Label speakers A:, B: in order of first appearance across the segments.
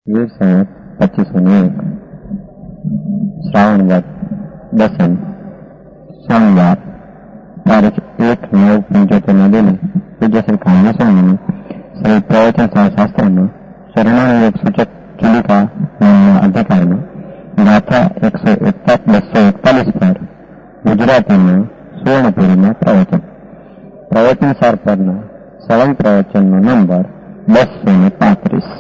A: વીર સંવત 2501 શ્રાવણ વદ દસમ સોમવાર તારીખ 1/9/75 દિને પૂજ્ય શ્રી કામના સ્વામીનું શ્રી પ્રવચન શાસ્ત્રનું શરણાયોગ સૂચક ચુલિકા નામના અધિકારમાં ગાથા 141-241 પર ગુજરાતીમાં સુવર્ણપુરીમાં પ્રવચન સાર પરના સળંગ પ્રવચનનો નંબર 235.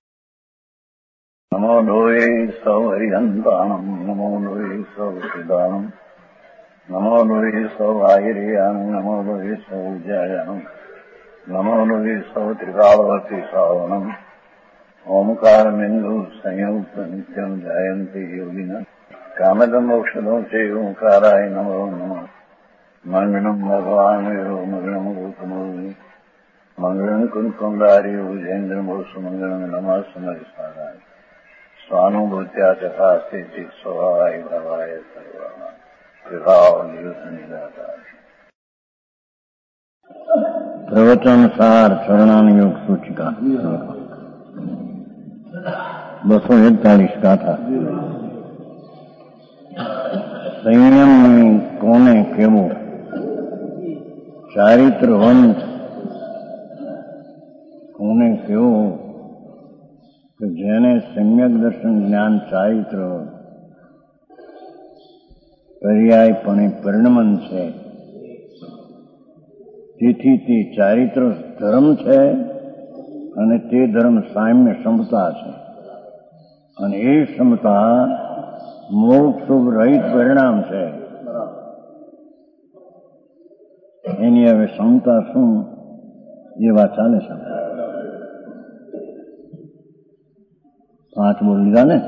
B: નમો લોહે સૌ હરિહંતાણમ નમો લોહે સૌ સિદ્ધાણમ નમો લોહે સૌ આયર્યાણમ નમો લોહે સૌ જયાણમ નમો લોહે સૌ ત્રિકાળવતી શ્રાવણમ ઓમકારમિંદુ સંયુક્ત નિત્યમ જયંતિ યોગિના કામદમ ઔષધો છે ઓંકારાય નમો નમઃ મંગળમ ભગવાન મંગળમ ગૌતમોની મંગળમ કુંકુંડારી ઉજેન્દ્રમોસુ મંગળમ નમઃ સમરિસ્વારાય સ્વાનુભૂત્યા તથાસ્તિ સ્વભાવાય ભવાય સર્વા વિભાવ નિદાતા.
C: પ્રવચન સાર શરણાયોગ સૂચિકા 241 ગાથા. સંયમ કોને કેવો, ચારિત્રવંત કોને કેવો કે જેને સમ્યક દર્શન જ્ઞાન ચારિત્ર પર્યાયપણે પરિણમન છે. તેથી તે ચારિત્ર ધર્મ છે અને તે ધર્મ સામ્ય ક્ષમતા છે અને એ ક્ષમતા મોક્ષ રહિત પરિણામ છે. એની હવે ક્ષમતા શું એ વાત ચાલે છે. 5 બોલ લીધા ને,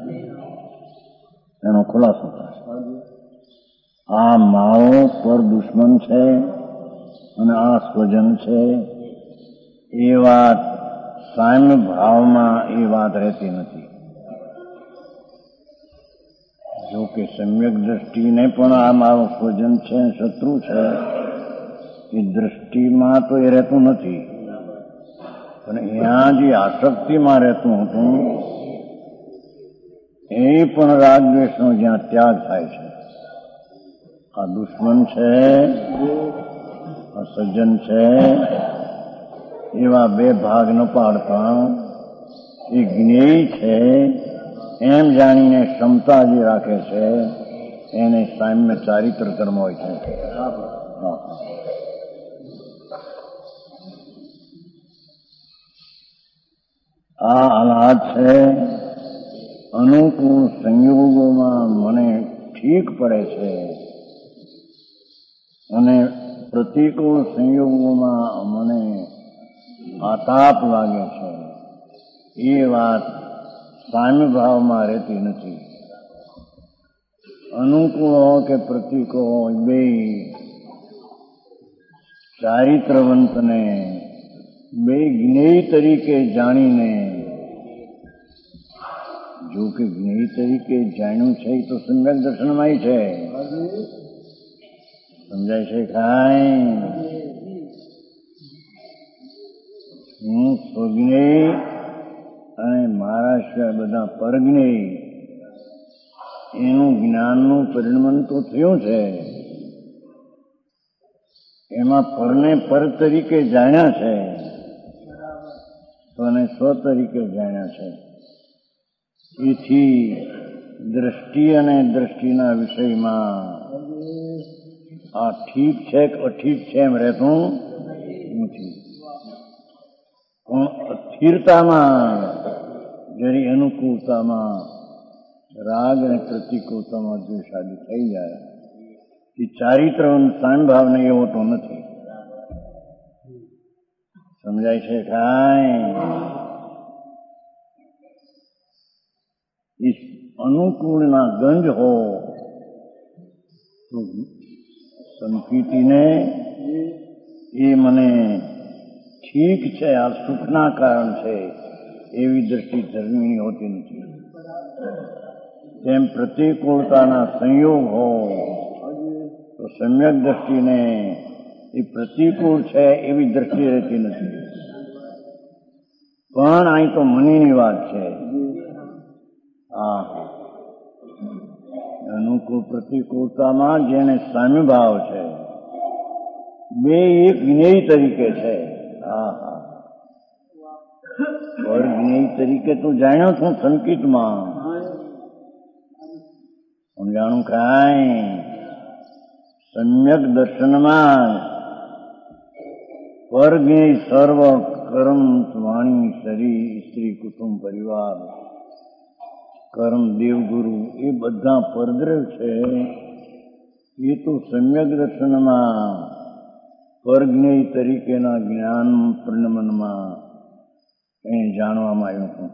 C: એનો ખુલાસો થશે. આ માવો પર દુશ્મન છે અને આ સ્વજન છે એ વાત સામ્ય ભાવમાં એ વાત રહેતી નથી. જો કે સમ્યક દ્રષ્ટિને પણ આ મારો સ્વજન છે, શત્રુ છે, એ દ્રષ્ટિમાં તો એ રહેતું નથી, પણ અહીંયા જે આસક્તિમાં રહેતું હતું એ પણ રાગદ્વેષનો જ્યાં ત્યાગ થાય છે. આ દુશ્મન છે, આ સજ્જન છે, એવા બે ભાગ ન પાડતા એ જ્ઞેય છે એમ જાણીને ક્ષમતા જે રાખે છે એને સામ્ય ચારિત્ર કર્મ હોય છે. આ આહલાદ છે, અનુકૂળ સંયોગોમાં મને ઠીક પડે છે અને પ્રતિકૂળ સંયોગોમાં મને આતાપ લાગે છે. એ વાત સામ્ય ભાવમાં રહેતી નથી. અનુકૂળ હોય કે પ્રતિકૂળ હોય, બે ચારિત્રવંતને બે જ્ઞેય તરીકે જાણીને, જો કે જ્ઞેય તરીકે જાણ્યું છે એ તો સમ્યક દર્શનમાં છે. સમજાય છે કાંઈ? હું સ્વજ્ઞેય અને મારા સિવાય બધા પરજ્ઞેય એનું જ્ઞાનનું પરિણમન તો થયું છે. એમાં પરને પર તરીકે જાણ્યા છે, સ્વને સ્વ તરીકે જાણ્યા છે. એથી દ્રષ્ટિ અને દ્રષ્ટિના વિષયમાં આ ઠીક છે કે અઠીક છે એમ રહેતું નથી. પણ અસ્થિરતામાં, જરી અનુકૂળતામાં, રાગ અને પ્રતિકૂળતામાં દ્વેષ આદિ થઈ જાય એ ચારિત્ર સામભાવને એવો તો નથી. સમજાય છે કાંઈ? એ અનુકૂળના ગંજ હો તો સંકિતિને એ મને ઠીક છે, આ સુખના કારણ છે એવી દ્રષ્ટિ ધર્મીની હોતી નથી. તેમ પ્રતિકૂળતાના સંયોગ હો તો સમ્યક દ્રષ્ટિને એ પ્રતિકૂળ છે એવી દ્રષ્ટિ રહેતી નથી. પણ અહીં તો મુનિની વાત છે. હા, અનુકૂળ પ્રતિકૂળતામાં જેને સામ્ય ભાવ છે, બે એક જ્ઞેય તરીકે છે. હા હા, પર જ્ઞેય તરીકે તું જાણ્યો છું સંકિતમાં, સમજાણું કાંઈ? સમ્યક દર્શનમાં પર જ્ઞેય સર્વ કર્મ વાણી શરીર સ્ત્રી કુટુંબ પરિવાર કર્મ દેવગુરુ એ બધા પરદ્રવ છે. એ તો સમ્યક દર્શનમાં પરજ્ઞેય તરીકેના જ્ઞાન પરિણમનમાં કંઈ જાણવામાં આવ્યું હતું.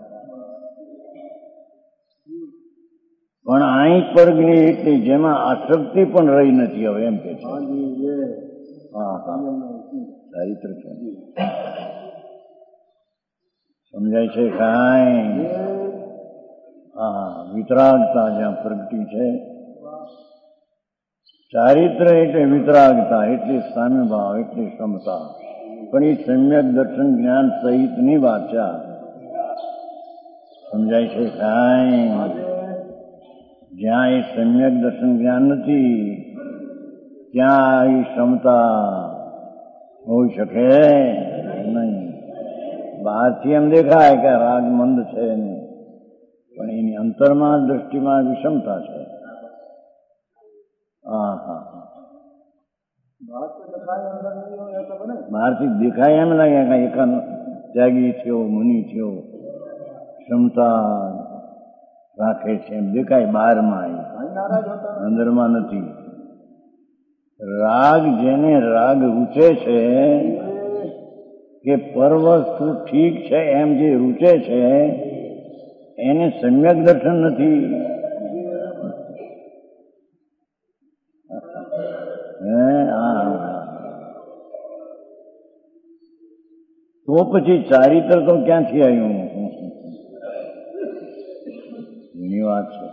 C: પણ અહીં પરજ્ઞેય એટલે જેમાં આસક્તિ પણ રહી નથી હવે એમ કે છે. હા હા, ચારિત્ર છે. સમજાય છે કાંઈ? હા, વિતરાગતા જ્યાં પ્રગટી છે. ચારિત્ર એટલે વિતરાગતા, એટલે સામ્ય ભાવ, એટલે ક્ષમતા. પણ એ સમ્યક દર્શન જ્ઞાન સહિતની વાત છે. સમજાય છે કાંઈ? જ્યાં એ સમ્યક દર્શન જ્ઞાન નથી ત્યાં એ ક્ષમતા હોઈ શકે નહીં. બહારથી એમ દેખાય કે રાગ મંદ છે નહીં, પણ એની અંતરમાં દ્રષ્ટિમાં વિષમતા છે. હા હા, બહારથી દેખાય એમ લાગે કે એકાંત ત્યાગી થયો, મુનિ થયો, ક્ષમતા રાખે છે એમ દેખાય બહારમાં, અંદરમાં નથી. રાગ જેને રાગ રૂચે છે કે પરવસ્તુ ઠીક છે એમ જે રૂચે છે એને સમ્યક દર્શન નથી. તો પછી ચારિત્ર તો ક્યાંથી આવ્યું? એની વાત છે.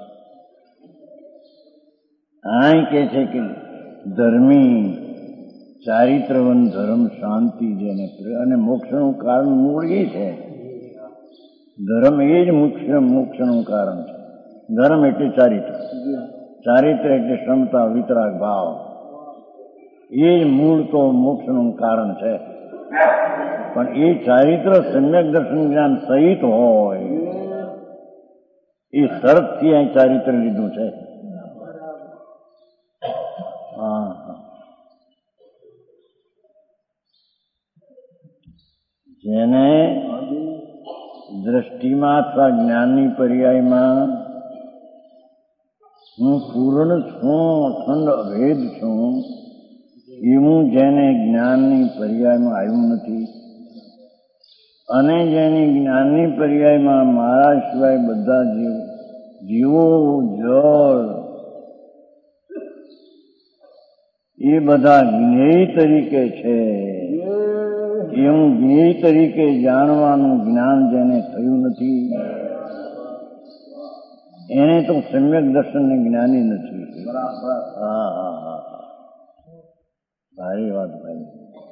C: આ કે છે કે ધર્મી ચારિત્રવન ધર્મ શાંતિ જેને અને મોક્ષનું કારણ મૂળ એ છે. ધર્મ એ જ મોક્ષનું કારણ છે. ધર્મ એટલે ચારિત્ર, ચારિત્ર એટલે ક્ષમતા વિતરાગ ભાવ. એ જ મૂળ તો મોક્ષનું કારણ છે. પણ એ ચારિત્ર સમ્યક દર્શન જ્ઞાન સહિત હોય એ શરતથી અહીં ચારિત્ર લીધું છે. હા, જેને દ્રષ્ટિમાં અથવા જ્ઞાનની પર્યાયમાં હું પૂર્ણ છું, અખંડ અભેદ છું, એવું જેને જ્ઞાનની પર્યાયમાં આવ્યું નથી અને જેની જ્ઞાનની પર્યાયમાં મારા સિવાય બધા જીવો જળ એ બધા જ્ઞેય તરીકે છે, એવું જ્ઞેય તરીકે જાણવાનું જ્ઞાન જેને થયું નથી એને તો સમ્યક દર્શન જ્ઞાની નથી. હા હા હા, ભારી વાત ભાઈ,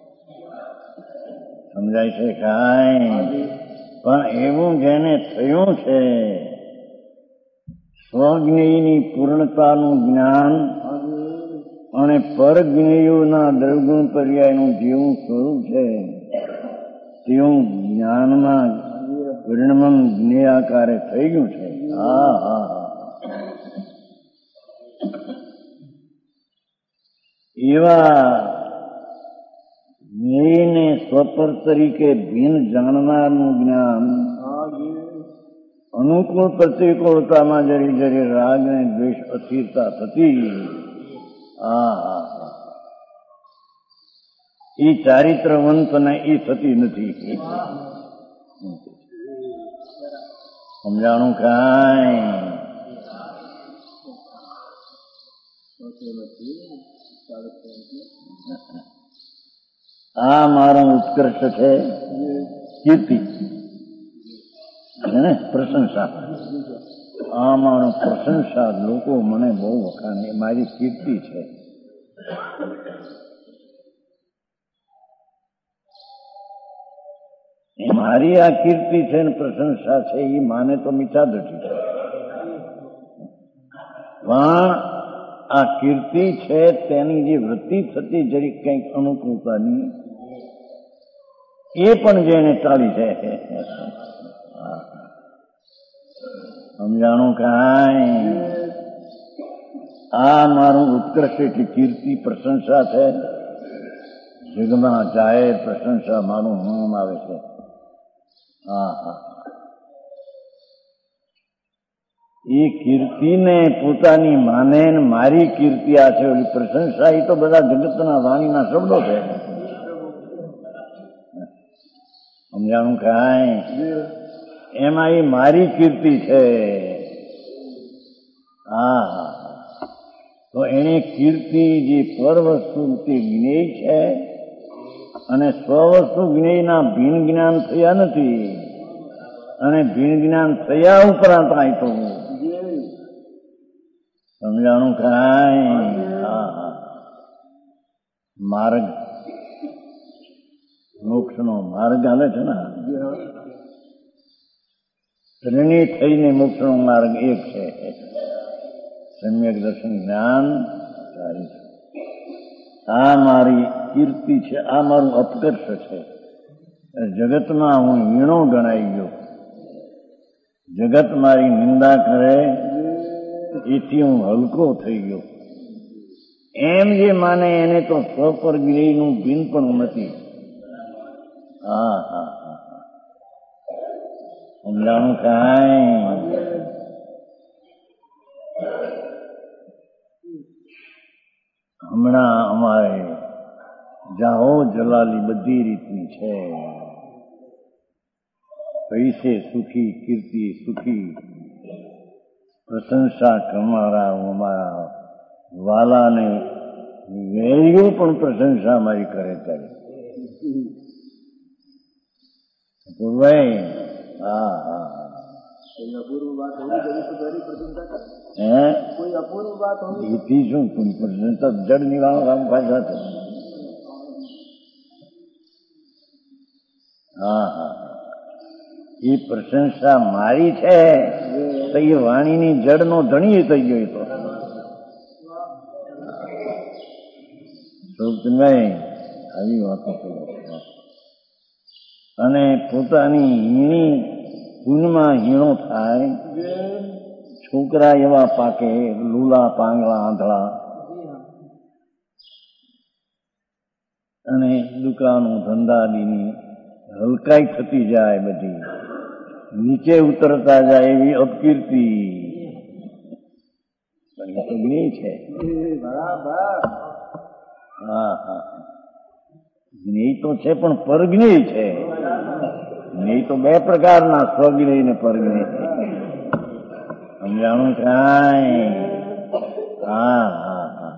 C: સમજાય છે કાંઈ? પણ એવું જેને થયું છે સ્વજ્ઞેયની પૂર્ણતાનું જ્ઞાન અને પરજ્ઞેયોના દ્રવગુણ પર્યાયનું જેવું સ્વરૂપ છે તેવું જ્ઞાનમાં પરિણમન જ્ઞેયાકારે થઈ ગયું છે. હા હા હા, એવા જ્ઞેયને સ્વપર તરીકે ભિન્ન જાણનારનું જ્ઞાન અનુકૂળ પ્રતિકૂળતામાં જરી જરી રાગ ને દ્વેષ અસ્થિરતા થતી એ ચારિત્રવંત ને એ થતી નથી. સમજાણું કાંઈ? આ મારો ઉત્કર્ષ છે, કીર્તિ ને પ્રશંસા. આ મારો પ્રશંસા, લોકો મને બહુ વખાણે, મારી કીર્તિ છે. એમાં મારી આ કીર્તિ છે ને પ્રશંસા છે એ માને તો મીઠા દટી છે, પણ આ કીર્તિ છે તેની જે વૃત્તિ થતી જરી કંઈક અનુકૂળતાની એ પણ જેને ટાળી છે. સમજાણું કાંઈ? આ મારું ઉત્કર્ષ એટલી કીર્તિ પ્રશંસા છે, જગમાં જાહેર પ્રશંસા મારું નામ આવે છે. હા હા, એ કીર્તિને પોતાની માને ને મારી કીર્તિ આ છે ઓલી પ્રશંસા, એ તો બધા જગતના વાણીના શબ્દો છે. સમજાણું કાંઈ? એમાં એ મારી કીર્તિ છે. હા હા, તો એને કીર્તિ જે પર વસ્તુ તે જ્ઞેય છે, અને સ્વવસ્તુ જ્ઞેયના ભિન્ન જ્ઞાન થયા નથી, અને ભિન્ન જ્ઞાન થયા ઉપરાંત કાંઈ તો સમજાણું કાંઈ? હા હા, માર્ગ મોક્ષનો માર્ગ આવે છે ને, ત્રણેય થઈને મોક્ષનો માર્ગ એક છે. સમ્યક દર્શન જ્ઞાન સારી છે. આ મારી કીર્તિ છે, આ મારું અપકર્ષ છે. જગતમાં હું હીણો ગણાઈ ગયો, જગત મારી નિંદા કરે એથી હું હલકો થઈ ગયો, એમ જે માને એને તો સ્વપર જ્ઞેયનું ભિન્ન પણ નથી. હા હા હા, સમજાણું કાંઈ? હમણાં અમારે જાહો જલાલી બધી રીતની છે, પૈસે સુખી, કીર્તિ સુખી, પ્રશંસા કરનારા અમારા વાલાને વેરીઓ પણ પ્રશંસા મારી કરે ત્યારે ભાઈ. હા હા,
D: કોઈ અપૂર્વ વાત હોવી
C: એથી શું પ્રશંસા જડ નિવારણ રામ પાછા છે. હા હા, એ પ્રશંસા મારી છે તો એ વાણીની જડનો ધણી થઈ ગયો. તો આવી વાતો કરો. અને પોતાની હીણી ગુણમાં હીણો થાય, છોકરા એવા પાકે, લૂલા પાંગળા આંધળા, અને દુકાનો ધંધાની હલકાઈ થતી જાય, બધી નીચે ઉતરતા જાય એવી અપકીર્તિ. પણ એ તો જ્ઞેય છે.
D: બરાબર.
C: હા હા, જ્ઞેય તો છે પણ પરજ્ઞેય છે. જ્ઞેય તો બે પ્રકારના, સ્વજ્ઞેય ને પરજ્ઞેય. સમજાણું કાંઈ? હા હા હા,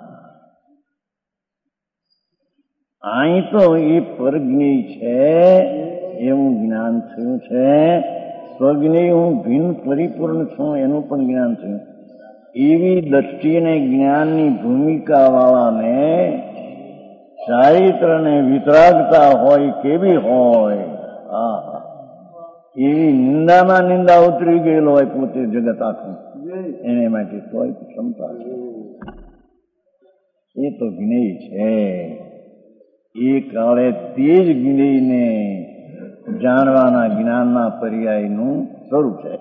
C: અહીં તો એ પરજ્ઞેય છે એવું જ્ઞાન થયું છે, સ્વજ્ઞેય હું ભિન્ન પરિપૂર્ણ છું એનું પણ જ્ઞાન થયું. એવી દ્રષ્ટિને જ્ઞાનની ભૂમિકા વાળાને ચારિત્રને વિતરાગતા હોય કેવી હોય, હા, એવી નિંદામાં નિંદા ઉતરી ગયેલો હોય પોતે જગત આખું, એને માટે કોઈ ક્ષમતા છે. એ તો જ્ઞેય છે. એ કાળે તે જ જ્ઞેયને જાણવાના જ્ઞાનના પર્યાયનું સ્વરૂપ છે.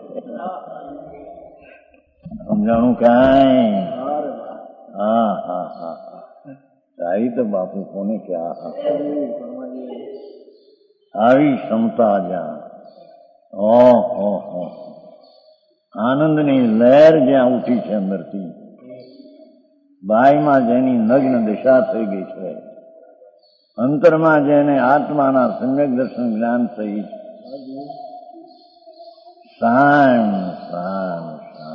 C: સમજાણું કાંઈ? હા હા હા, સારી તો બાપુ કોને ક્યાં આવી ક્ષમતા જ્યાં, ઓહો, આનંદની લહેર જ્યાં ઉઠી છે અંદરથી, બાયમાં જેની નગ્ન દિશા થઈ ગઈ છે, અંતરમાં જેને આત્માના સમ્યક દર્શન જ્ઞાન સહિત શાન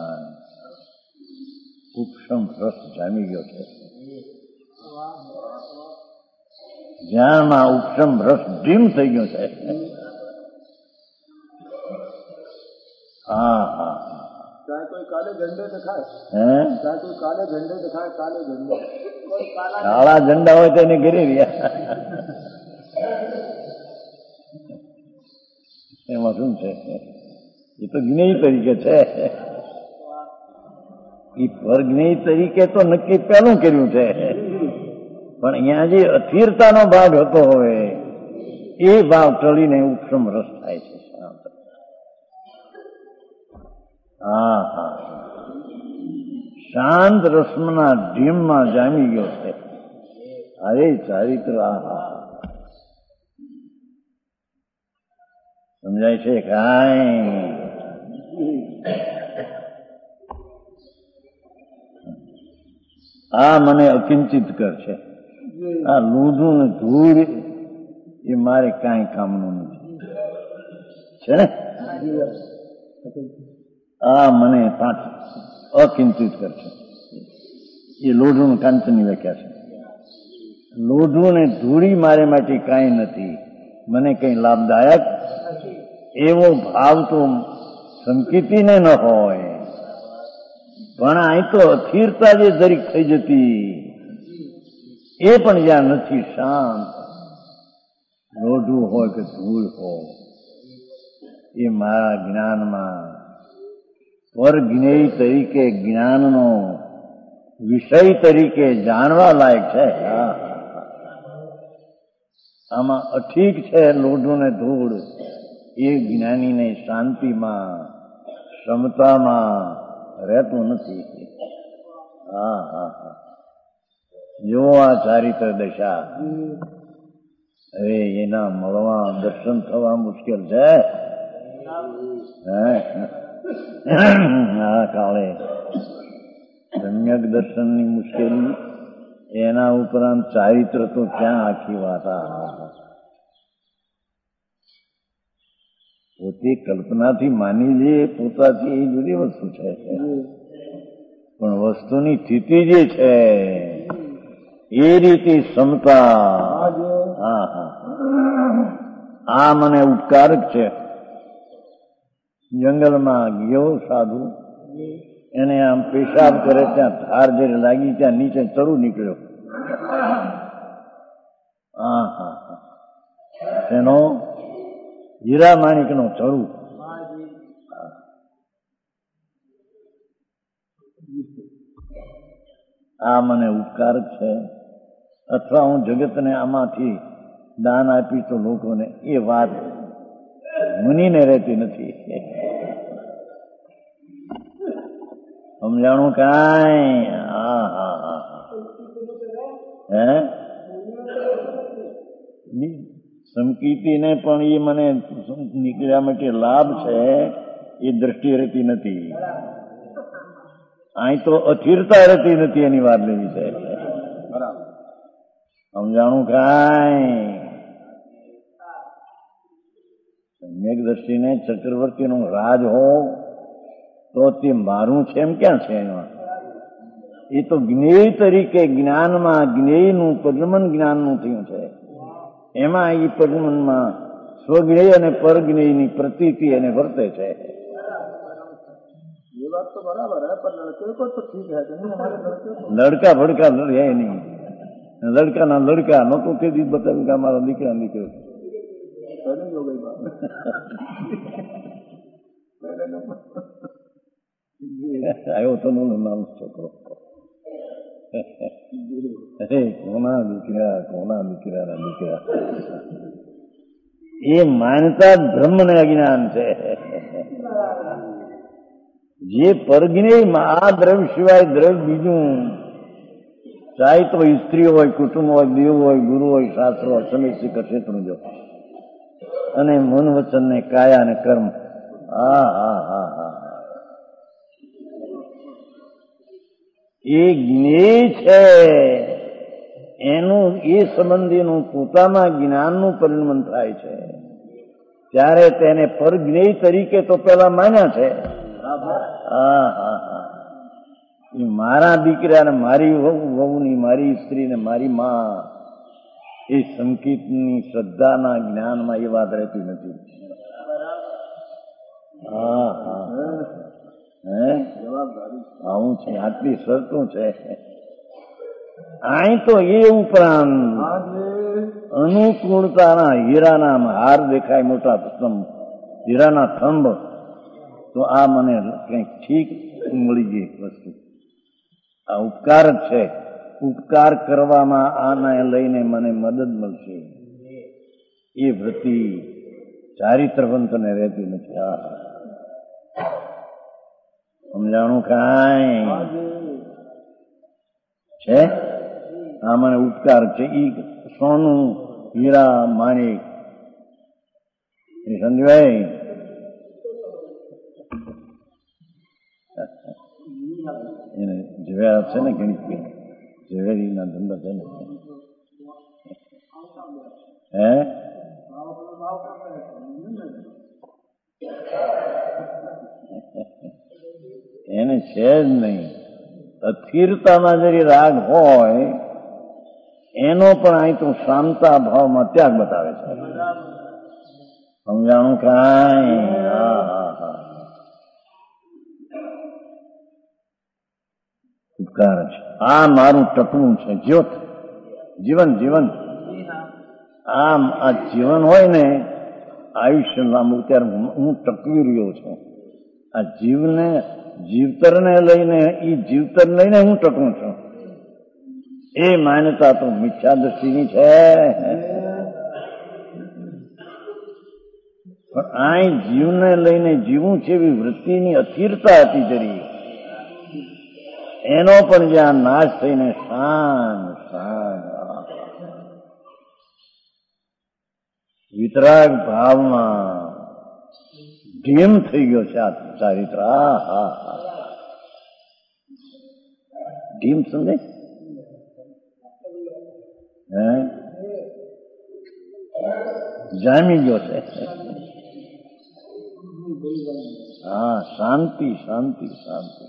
C: ઉપશમ રસ જામી ગયો છે. જ્ઞાનમાં ઉપશમ રસ ડીમ થઈ ગયો છે. હા હા,
D: ચાહે કોઈ કાલે ઝંડે દેખાય, ચાહે કોઈ કાલે ઝંડે દેખાય, કાલે ઝંડે,
C: કાળા ઝંડા હોય તો એને ઘેરી રહ્યા. એમાં શું છે? એ તો જ્ઞેય તરીકે છે. એ પરજ્ઞેય તરીકે તો નક્કી પેલું કર્યું છે, પણ અહીંયા જે અસ્થિરતાનો ભાગ હતો હવે એ ભાવ ટળીને ઉપશમ રસ થાય છે. હા હા, શાંત રસમના ઢીમમાં જામી ગયો છે. અરે ચારિત્ર, સમજાય છે કાંઈ? આ મને અકિંચિત કર છે. આ લૂઢું ને ધૂળ એ મારે કાંઈ કામનું નથી, છે ને? આ મને અકિંચિત કર છે. એ લોઢું કાંચનની વ્યાખ્યા છે. લોઢું ને ધૂળી મારે માટે કાંઈ નથી, મને કઈ લાભદાયક એવો ભાવ તો સંકિતીને ન હોય. પણ અહીં તો અસ્થિરતા જે જરીક થઈ જતી એ પણ જ્યાં નથી, શાંત લોઢું હોય કે ધૂળ હોય, એ મારા જ્ઞાનમાં પરજ્ઞેય તરીકે જ્ઞાનનો વિષય તરીકે જાણવા લાયક છે. આમાં અઠીક છે લોઢું ને ધૂળ, એ જ્ઞાનીને શાંતિમાં ક્ષમતામાં રહેતું નથી. હા હા હા, જો આ ચારિત્ર દશા હવે એના મળવા દર્શન થવા મુશ્કેલ છે. આ કાળે સમ્યક દર્શનની મુશ્કેલી, એના ઉપરાંત ચારિત્ર તો ક્યાં આખી વાત. પોતે કલ્પનાથી માની લે પોતાથી એ જુદી વસ્તુ છે, પણ વસ્તુની સ્થિતિ જે છે એ રીતે ક્ષમતા. હા હા, આ મને ઉપકારક છે. જંગલમાં ગયો સાધુ, એને આમ પેશાબ કરે ત્યાં ધાર જયારે લાગી ત્યાં નીચે ચડું નીકળ્યો. હા હા હા, એનો હીરા માણિક નો ચડું. આ મને ઉપકારક છે. અથવા હું જગતને આમાંથી દાન આપી તો લોકોને, એ વાત મુનિને રહેતી નથી. સમજાણું કાંઈ? હા હા હા, હે સંકીર્તિને પણ એ મને નીકળ્યા માટે લાભ છે, એ દ્રષ્ટિ રહેતી નથી. અહીં તો અસ્થિરતા રહેતી નથી, એની વાત લેવી છે. સમજાણું કાંઈ? સમ્યક દ્રષ્ટિને ચક્રવર્તીનું રાજ હો તો તે મારું છે એમ ક્યાં છે? એમાં એ તો જ્ઞેય તરીકે જ્ઞાનમાં જ્ઞેયનું પ્રજ્ઞાન જ્ઞાનનું થયું છે. એમાં એ પ્રજ્ઞાનમાં સ્વજ્ઞેય અને પરજ્ઞેયની પ્રતીતિ એને વર્તે છે.
D: ये बात तो बराबर है, पर लड़के को तो ठीक है,
C: લડકા ભડકા રહે નહીં. લડકાના લડકા ન તો તે દિવસ બતાવ્યું કે અમારા દીકરા નીકળ્યો.
D: हो गई बात.
C: આવ્યો તો નામ છોકરો, કોના દીકરા દીકરા. એ માનતા બ્રહ્મને અજ્ઞાન છે. જે પરજ્ઞેય આ દ્રવ્ય સિવાય દ્રવ્ય બીજું, ચાહે તો સ્ત્રી હોય, કુટુંબ હોય, દેવ હોય, ગુરુ હોય, શાસ્ત્ર હોય, સમિતિ ક્ષેત્રનું જો, અને મન વચન ને કાયા અને કર્મ. હા હા હા હા, એ જ્ઞેય છે. એનું એ સંબંધીનું પોતાના જ્ઞાનનું પરિણમન થાય છે ત્યારે તેને પરજ્ઞેય તરીકે તો પેલા માન્યા છે. હા હા હા, એ મારા દીકરા ને મારી વહુની, મારી સ્ત્રી ને મારી માં, એ સંકિતની શ્રદ્ધાના જ્ઞાનમાં એ વાત રહેતી નથી. હા હા, હે આવું છે, આટલી શરતું છે. અહીં તો એ ઉપરાંત અનુકૂળતાના હીરાના હાર દેખાય મોટા સ્તંભ, હીરાના થંભ, તો આ મને કંઈક ઠીક મળી ગઈ વસ્તુ. આ ઉપકાર જ છે. ઉપકાર કરવામાં આને લઈને મને મદદ મળશે. એ વૃત્તિ ચારિત્રવંતને રહેતી નથી. સમજાણું કાંઈ છે? આ મને ઉપકાર છે. ઈ સોનું, હીરા, માણિક એ સમજવાય. એને જવેરાત છે ને ઘણી ઝવેરીના ધંધા છે ને. હે એને છે જ નહીં. અસ્થિરતામાં જરી રાગ હોય એનો પણ અહીં તો શાંતા ભાવમાં ત્યાગ બતાવે છે. સમજાણું કાંઈ? હા હા હા, ઉપકાર છે. આ મારું ટકવું છે. જ્યોત જીવન, જીવન. આમ આ જીવન હોય ને, આયુષ્ય લાંબુ, ત્યારે હું ટકવી રહ્યો છું. આ જીવને, જીવતરને લઈને, એ જીવતર લઈને હું ટકું છું. એ માન્યતા તો મિથ્યા દ્રષ્ટિની છે. પણ આ જીવને લઈને જીવું છે એવી વૃત્તિની અસ્થિરતા હતી જરી, એનો પણ જ્યાં નાશ થઈને શાંત શાંત વિતરાગ ભાવમાં ઢીમ થઈ ગયો છે આ ચારિત્ર. ઢીમ સમજે? હે, જામી ગયો છે. હા, શાંતિ શાંતિ શાંતિ.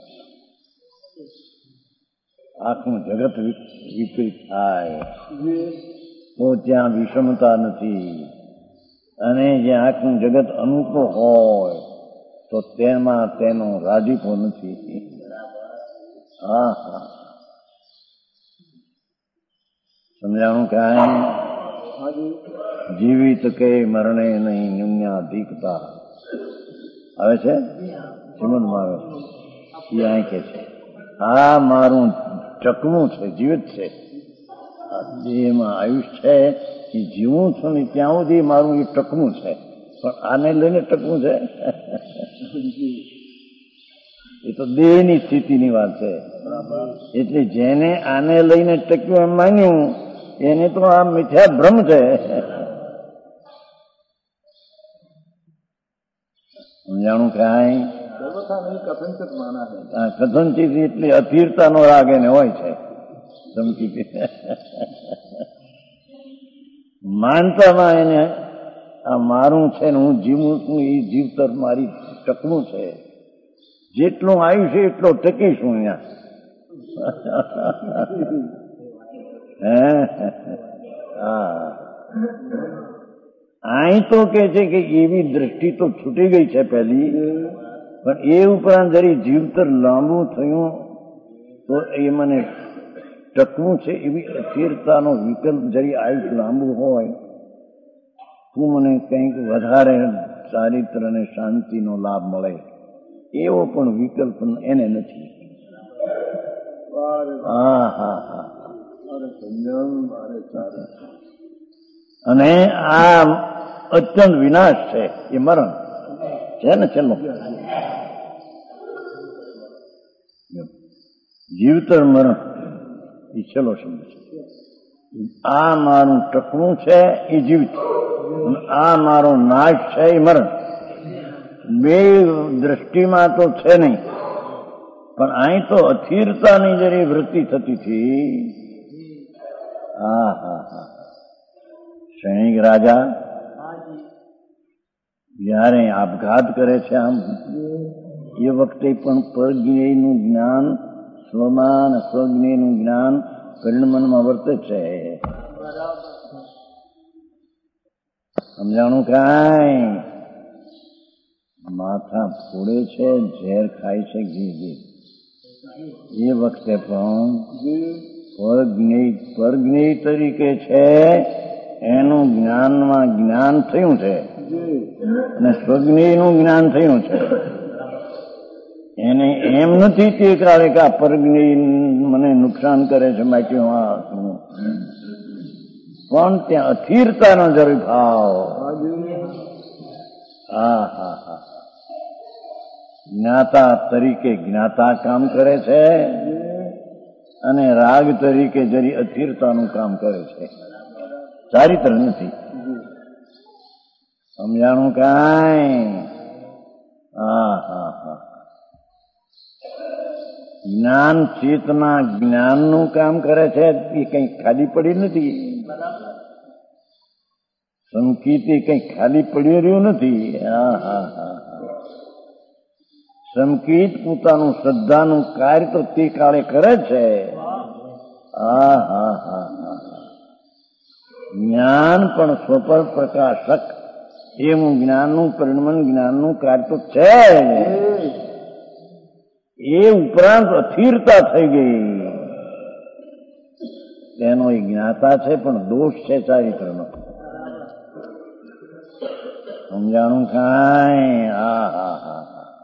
C: આખું જગત વિપરીત થાય તો ત્યાં વિષમતા નથી, અને જ્યાં આખું જગત અનુકૂળ હોય તો તેમાં તેનો રાજીપો નથી. હા હા, સમજાણું કાંઈ? જીવિત કે મરણે નહીં ન્યુન્યાધિકતા આવે છે શ્રીમદમાં. એ અહીં કે છે આ મારું ટકવું છે, જીવિત છે. દેહમાં આયુષ છે, એ જીવું છું ને ત્યાં સુધી મારું એ ટકવું છે. પણ આને લઈને ટકવું છે એ તો દેહની સ્થિતિની વાત છે. એટલે જેને આને લઈને ટક્યું એમ માન્યું એને તો આ મિથ્યા ભ્રમ છે. સમજાણું કાંઈ? કથનચિત એટલે અસ્થિરતાનો રાગ એને હોય છે. ધમકી માનતામાં એને આ મારું છે ને હું જીવું છું, એ જીવતર મારી ટકવું છે. જેટલું આવ્યું છે એટલો ટકીશું અહીંયા. અહીં તો કે છે કે એવી દ્રષ્ટિ તો છૂટી ગઈ છે પહેલી, પણ એ ઉપરાંત જરી જીવતર લાંબુ થયું તો એ મને ટકવું છે એવી અસ્થિરતાનો વિકલ્પ જરી આયુષ લાંબુ હોય તું મને કંઈક વધારે ચારિત્ર અને શાંતિનો લાભ મળે, એવો પણ વિકલ્પ એને નથી. હા હા હા. અને આ અત્યંત વિનાશ છે, એ મરણ છે ને છેલ્લો. જીવતર મરણ એ છેલ્લો શબ્દ છે. આ મારું ટકવું છે એ જીવિત, આ મારો નાશ છે એ મરણ. બે દ્રષ્ટિમાં તો છે નહીં, પણ અહીં તો અસ્થિરતાની જરી વૃત્તિ થતી હતી. હા હા હા. સૈનિક રાજા જયારે આપઘાત કરે છે આમ એ વખતે પણ પરજ્ઞેયનું જ્ઞાન, સ્વમાન સ્વજ્ઞેયનું જ્ઞાન પરિણમનમાં વર્તે છે. સમજાણું કાંઈ? માથા ફોડે છે, ઝેર ખાય છે ઘી ઘી, એ વખતે પણ પરજ્ઞેય તરીકે છે, એનું જ્ઞાનમાં જ્ઞાન થયું છે. અને સ્વજ્ઞેયનું જ્ઞાન થયું છે. એને એમ નથી તે કાળે કે આ પરજ્ઞેય મને નુકસાન કરે છે માટે હું આ છું. પણ ત્યાં અસ્થિરતાનો જરૂર ભાવ. હા હા હા. જ્ઞાતા તરીકે જ્ઞાતા કામ કરે છે અને રાગ તરીકે જરી અસ્થિરતાનું કામ કરે છે. ચારિત્ર નથી. સમજાણું કાંઈ? હા હા હા. જ્ઞાન ચેતના જ્ઞાનનું કામ કરે છે એ કઈ ખાલી પડી નથી. સંકિત એ કઈ ખાલી પડી રહ્યું નથી. હા હા હા. સંકિત પોતાનું શ્રદ્ધાનું કાર્ય તો તે કાળે કરે છે. હા હા હા હા. જ્ઞાન પણ સ્વપર પ્રકાશક એવું જ્ઞાનનું પરિણમન જ્ઞાનનું કાર્ય તો છે. એ ઉપરાંત અસ્થિરતા થઈ ગઈ તેનો એ જ્ઞાતા છે પણ દોષ છે ચારિત્રનો. સમજાણું કાંઈ? હા હા હા.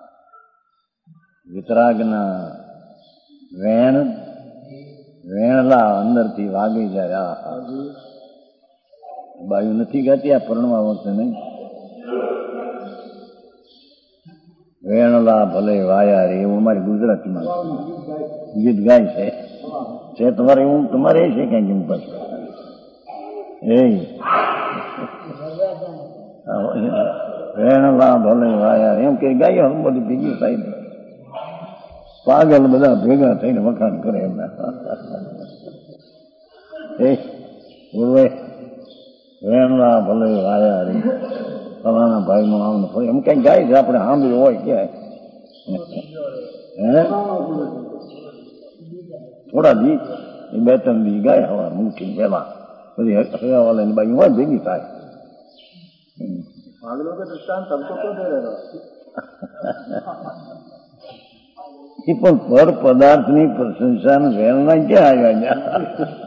C: વિતરાગના વેણલા અંદરથી વાગે જાય. આ બાયુ નથી ગાતી આ પરણવા વખતે નહીં. વેણલા ભલે વાયા રે એવું અમારી ગુજરાતીમાં ગીત ગાય છે. તમારે એવું તમારે છે કઈ જેમ પાછું એ વેણલા ભલે વાયા એમ કે ગાય બધી ભેગી થાય ને પાગલ બધા ભેગા થઈને વખાણ કરે એમના. વેણલા ભલે વાયા રે ફલાણા ભાઈ નું આમ એમ કઈ ગાય છે. આપણે સાંભળ્યું હોય ક્યાંય? હે થોડા દી એ 2-3 દી ગાય હવા મૂકી પેલા બધી હવાવાળાની બાજુ હોય ભેગી થાય.
D: पागलों के दृष्टांत सबको क्यों दे रहे हो?
C: એ પણ પર પદાર્થની પ્રશંસા વેણના ક્યાં આવ્યા?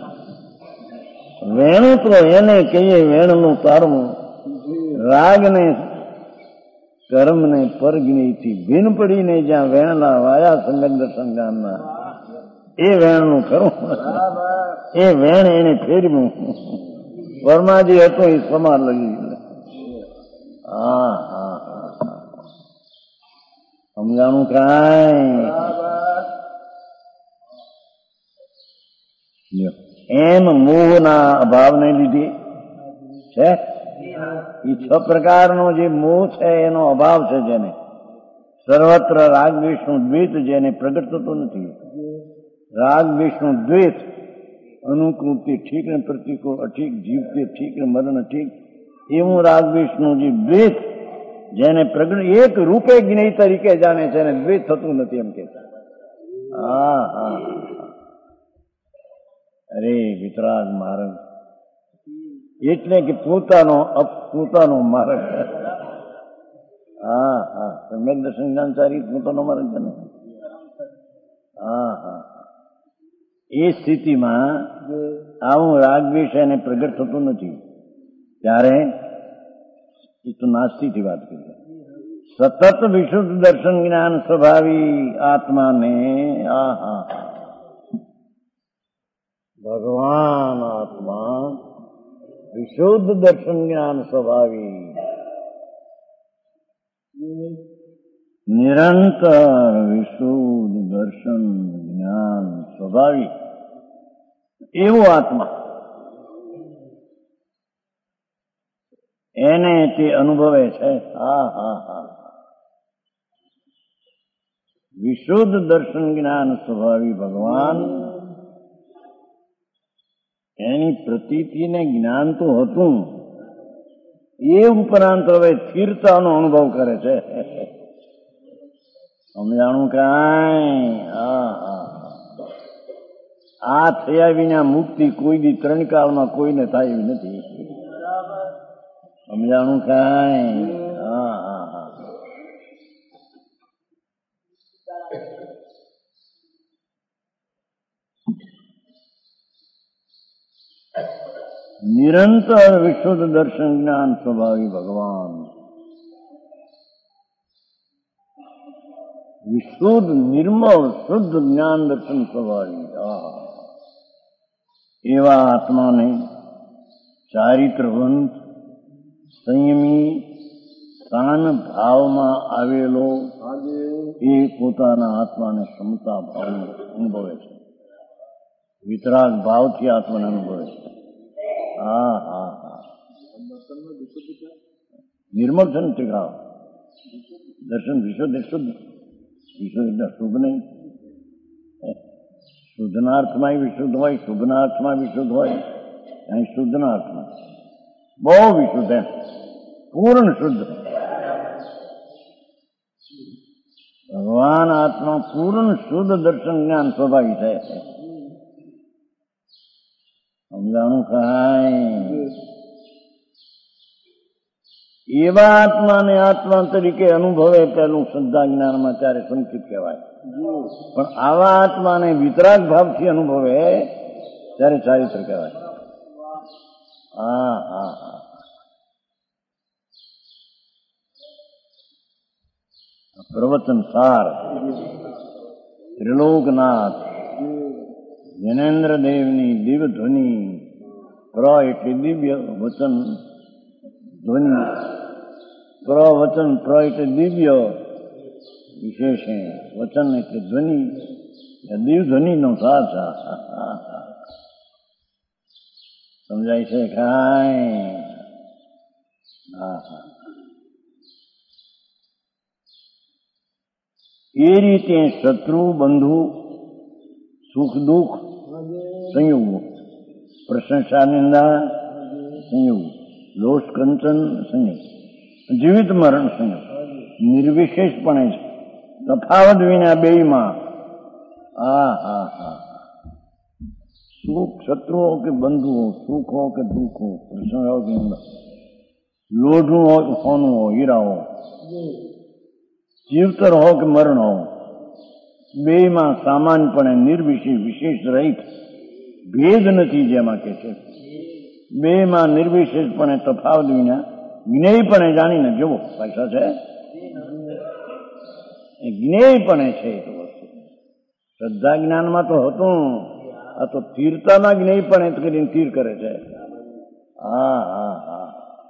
C: વેણું તો એને કહીએ વેણનું તારવું. રાગને કર્મને પરજ્ઞેયથી ભિન્ન પડીને જ્યાં વેણલા વાયા સંગંધ સંગામના એ વેણનું ખરું. એ વેણ એને ફેરવ્યું. વર્માજી હતું એ સમાર લગી. હા હા હા. સમજાણું કાંઈ? એમ મોહના અભાવને લીધે છે. એ 6 પ્રકારનો જે મોહ છે એનો અભાવ છે. જેને સર્વત્ર રાગ દ્વેષનું દ્વૈત જેને પ્રગટ થતું નથી. રાગ દ્વેષનું દ્વૈત અનુકૂળ તે ઠીક ને પ્રતિકૂળ અઠીક, જીવ તે ઠીક ને મરણ ઠીક, એવું રાગ દ્વેષનું જે દ્વૈત જેને પ્રગટ એક રૂપે જ્ઞેય તરીકે જાણે છે અને દ્વૈત થતું નથી એમ કે. હા હા. અરે વિતરાગ માર્ગ એટલે કે પોતાનો માર્ગ. હા હા. સમ્યક દર્શન જ્ઞાનચારી પોતાનો માર્ગ છે ને. હા હા. એ સ્થિતિમાં આવું રાગ દ્વેષ એને પ્રગટ થતું નથી. ત્યારે એ તો નાસ્તિકથી વાત કરી. સતત વિશુદ્ધ દર્શન જ્ઞાન સ્વભાવી આત્માને ભગવાન આત્મા વિશુદ્ધ દર્શન જ્ઞાન સ્વભાવી નિરંતર વિશુદ્ધ દર્શન જ્ઞાન સ્વભાવી એવું આત્મા એને તે અનુભવે છે. હા હા હા. વિશુદ્ધ દર્શન જ્ઞાન સ્વભાવી ભગવાન એની પ્રતીતિને જ્ઞાન તો હતું એ ઉપરાંત હવે સ્થિરતાનો અનુભવ કરે છે. સમજાણું કાંઈ? હા હા. આ થયા વિના મુક્તિ કોઈ દી 3 કાળમાં કોઈને થાય એવી નથી. સમજાણું કાંઈ? હા હા હા. નિરંતર વિશુદ્ધ દર્શન જ્ઞાન સ્વભાવી ભગવાન વિશુદ્ધ નિર્મળ શુદ્ધ જ્ઞાન દર્શન સ્વભાવી એવા આત્માને ચારિત્રવંત સંયમી શાન ભાવમાં આવેલો એ પોતાના આત્માને ક્ષમતા ભાવ અનુભવે છે, વિતરાગ ભાવથી આત્માને અનુભવે છે. હા હા હા, નિર્મળ છે ને ત્રિકાળ દર્શન વિશુદ્ધ શુદ્ધ વિશુદ્ધ એટલે શુભ નહીં, શુદ્ધના અર્થમાં વિશુદ્ધ હોય, શુભના અર્થમાં વિશુદ્ધ હોય, અહીં શુદ્ધના અર્થમાં બહુ વિશુદ્ધ એમ પૂર્ણ શુદ્ધ. ભગવાન આત્મા પૂર્ણ શુદ્ધ દર્શન જ્ઞાન સ્વાભાવિક થાય છે. સમજાણું કાંઈ? એવા આત્માને આત્મા તરીકે અનુભવે પેલું શ્રદ્ધા જ્ઞાનમાં ત્યારે સંકિત કહેવાય, પણ આવા આત્માને વિતરાગ ભાવથી અનુભવે ત્યારે ચારિત્ર કહેવાય. હા હા હા, પ્રવચન સાર ત્રિલોકનાથ જૈનેન્દ્ર દેવની દિવ્ય ધ્વનિ. પ્ર એટલે દિવ્ય, વચન ધ્વનિ, પ્રવચન પ્ર એટલે દિવ્ય વિશેષ, વચન એટલે ધ્વનિ, દિવ્ય ધ્વનિનો સાર. સમજાય છે કાંઈ? હા હા, એ રીતે શત્રુ બંધુ સુખ દુઃખ સંયોગ, પ્રશંસા નિંદા સંયોગ, દોષ કંચન સંયોગ, જીવિત મરણ સંયોગ, નિર્વિશેષપણે છે, તફાવત વિના બેયમાં. હા હા હા, સુખ શત્રુ હો કે બંધુ હો, સુખ હો કે દુઃખ હો, પ્રસંગ હો કે નિંદા, લોઢું હો કે સોનું હો, હીરા હો, જીવતર હો કે મરણ હો, બેમાં સામાન્યપણે નિર્વિશેષ વિશેષ રહિત ભેદ નથી. જેમાં કે છે બેમાં નિર્વિશેષપણે તફાવત વિના જ્ઞેયપણે જાણીને જુઓ. ભાષા છે જ્ઞેયપણે છે એ તો વસ્તુ. શ્રદ્ધા જ્ઞાનમાં તો હતું, આ તો તીર્થાના જ્ઞેયપણે કરીને તીર કરે છે. હા હા હા,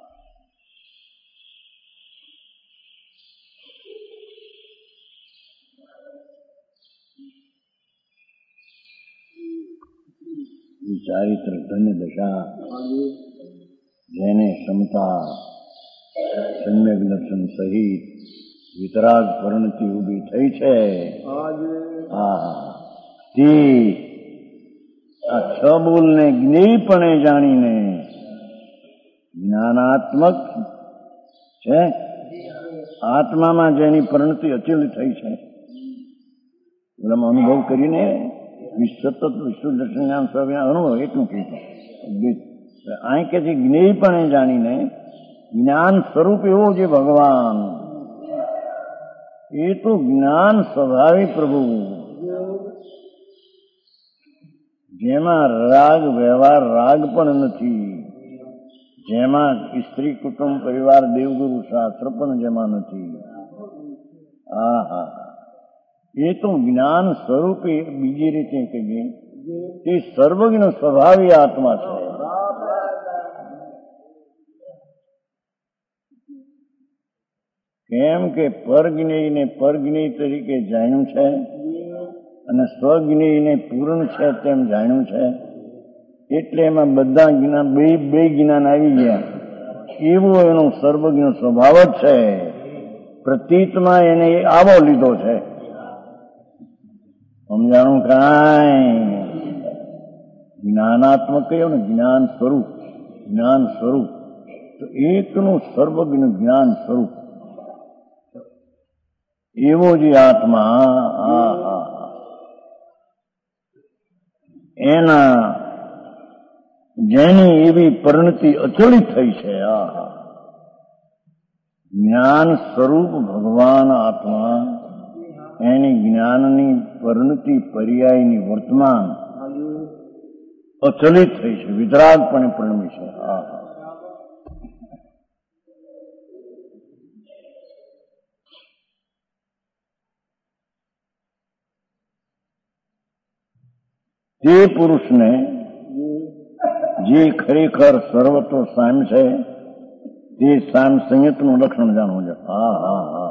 C: ચારિત્ર ધન્ય દશા જેને ક્ષમતા સમ્યક દર્શન સહિત વિતરાગ પરિણતિ ઉભી થઈ છે. તે આ છ બોલને જ્ઞેયપણે જાણીને જ્ઞાનાત્મક છે, આત્મામાં જેની પરિણતિ અચલ થઈ છે, અનુભવ કરીને સતત વિશ્વ દર્શન જ્ઞાન સ્વાભાવિક અનુભવ એટલું કીધું. અહીં કે છે જ્ઞેયપણે જાણીને જ્ઞાન સ્વરૂપ એવો જે ભગવાન, એ તો જ્ઞાન સ્વભાવી પ્રભુ, જેમાં રાગ વ્યવહાર રાગ પણ નથી, જેમાં સ્ત્રી કુટુંબ પરિવાર દેવગુરુ શાસ્ત્ર પણ જેમાં નથી. હા હા, એ તો જ્ઞાન સ્વરૂપે બીજી રીતે કહીએ તે સર્વજ્ઞ સ્વભાવી આત્મા છે. કેમ કે પરજ્ઞેયને પરજ્ઞેય તરીકે જાણ્યું છે અને સ્વજ્ઞેયને પૂર્ણ છે તેમ જાણ્યું છે, એટલે એમાં બધા જ્ઞાન બે જ્ઞાન આવી ગયા. એવો એનો સર્વજ્ઞ સ્વભાવ જ છે. પ્રતીતમાં એને આવો લીધો છે. સમજાણું કાંઈ? જ્ઞાનાત્મક કહ્યું ને, જ્ઞાન સ્વરૂપ, જ્ઞાન સ્વરૂપ તો એકનું સર્વજ્ઞ જ્ઞાન સ્વરૂપ એવો જે આત્મા, એના જેની એવી પરિણતિ અચલિત થઈ છે. જ્ઞાન સ્વરૂપ ભગવાન આત્મા, એની જ્ઞાનની પરિણતિ પર્યાયની વર્તમાન અચલિત થઈ છે, વિતરાગપણે પરિણમી છે. તે પુરુષને જે ખરેખર સર્વતો સામ છે તે સામ સંયતનું લક્ષણ જાણવું છે. હા હા હા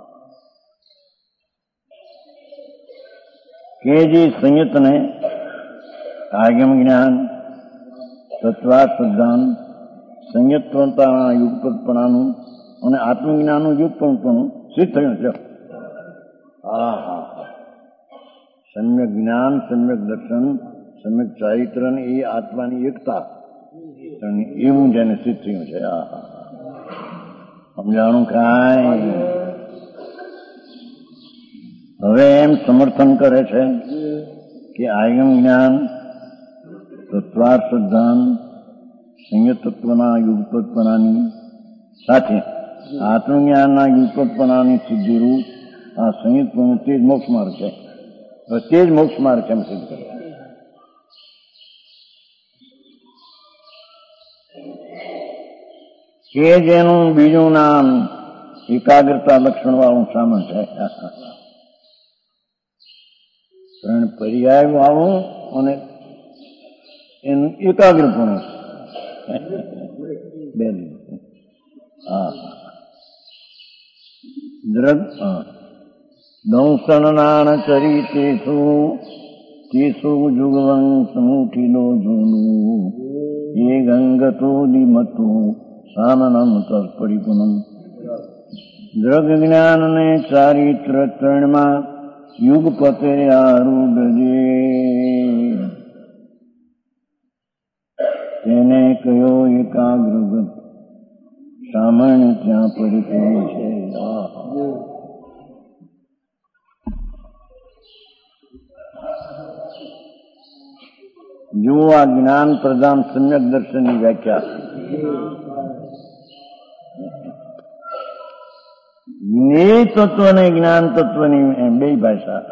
C: કે જે સંયતને આગમ જ્ઞાન, તત્વાસદ્ધાન, સંયત્વતાના યુગપતપણાનું અને આત્મજ્ઞાનનું યુગપતપણું સિદ્ધ થયું છે. હા હા સમ્યક જ્ઞાન, સમ્યક દર્શન, સમ્યક ચારિત્ર ને એ આત્માની એકતા એવું જેને સિદ્ધ થયું છે. હા હા સમજાણું કાંઈ. હવે એમ સમર્થન કરે છે કે આગમ જ્ઞાન, તત્વાર્થધાન, સંયતત્વના યુગપતપણાની સાથે આત્મજ્ઞાનના યુગપતપણાની સિદ્ધિરૂપ આ સંયુક્તપણું તે જ મોક્ષ માર્ગ છે. તે જ મોક્ષ માર્ગ છે એમ સિદ્ધ કરે. કે જેનું બીજું નામ એકાગ્રતા લક્ષણ વાળું સામન છે. ત્રણ પર્યાય વાળું અને એનું એકાગ્રપણું બે દંસનાન ચરિતેષુ તેષુ જુગવં સમુઠિનો જૂનું એ ગંગતો દિમતો સામનમ તત્પરિપુનમ. દ્રગ જ્ઞાન ને ચારિત્ર ત્રણમાં યુગપતે આરૂઢજે તેને કયો એકાગ્રગત સામાન્ય ત્યાં પરિપૂર્ણ છે. જો આ જ્ઞાન પ્રધાન સમ્યક દર્શનની વ્યાખ્યા. જ્ઞેય તત્વ અને જ્ઞાન તત્વની બે ભાષા.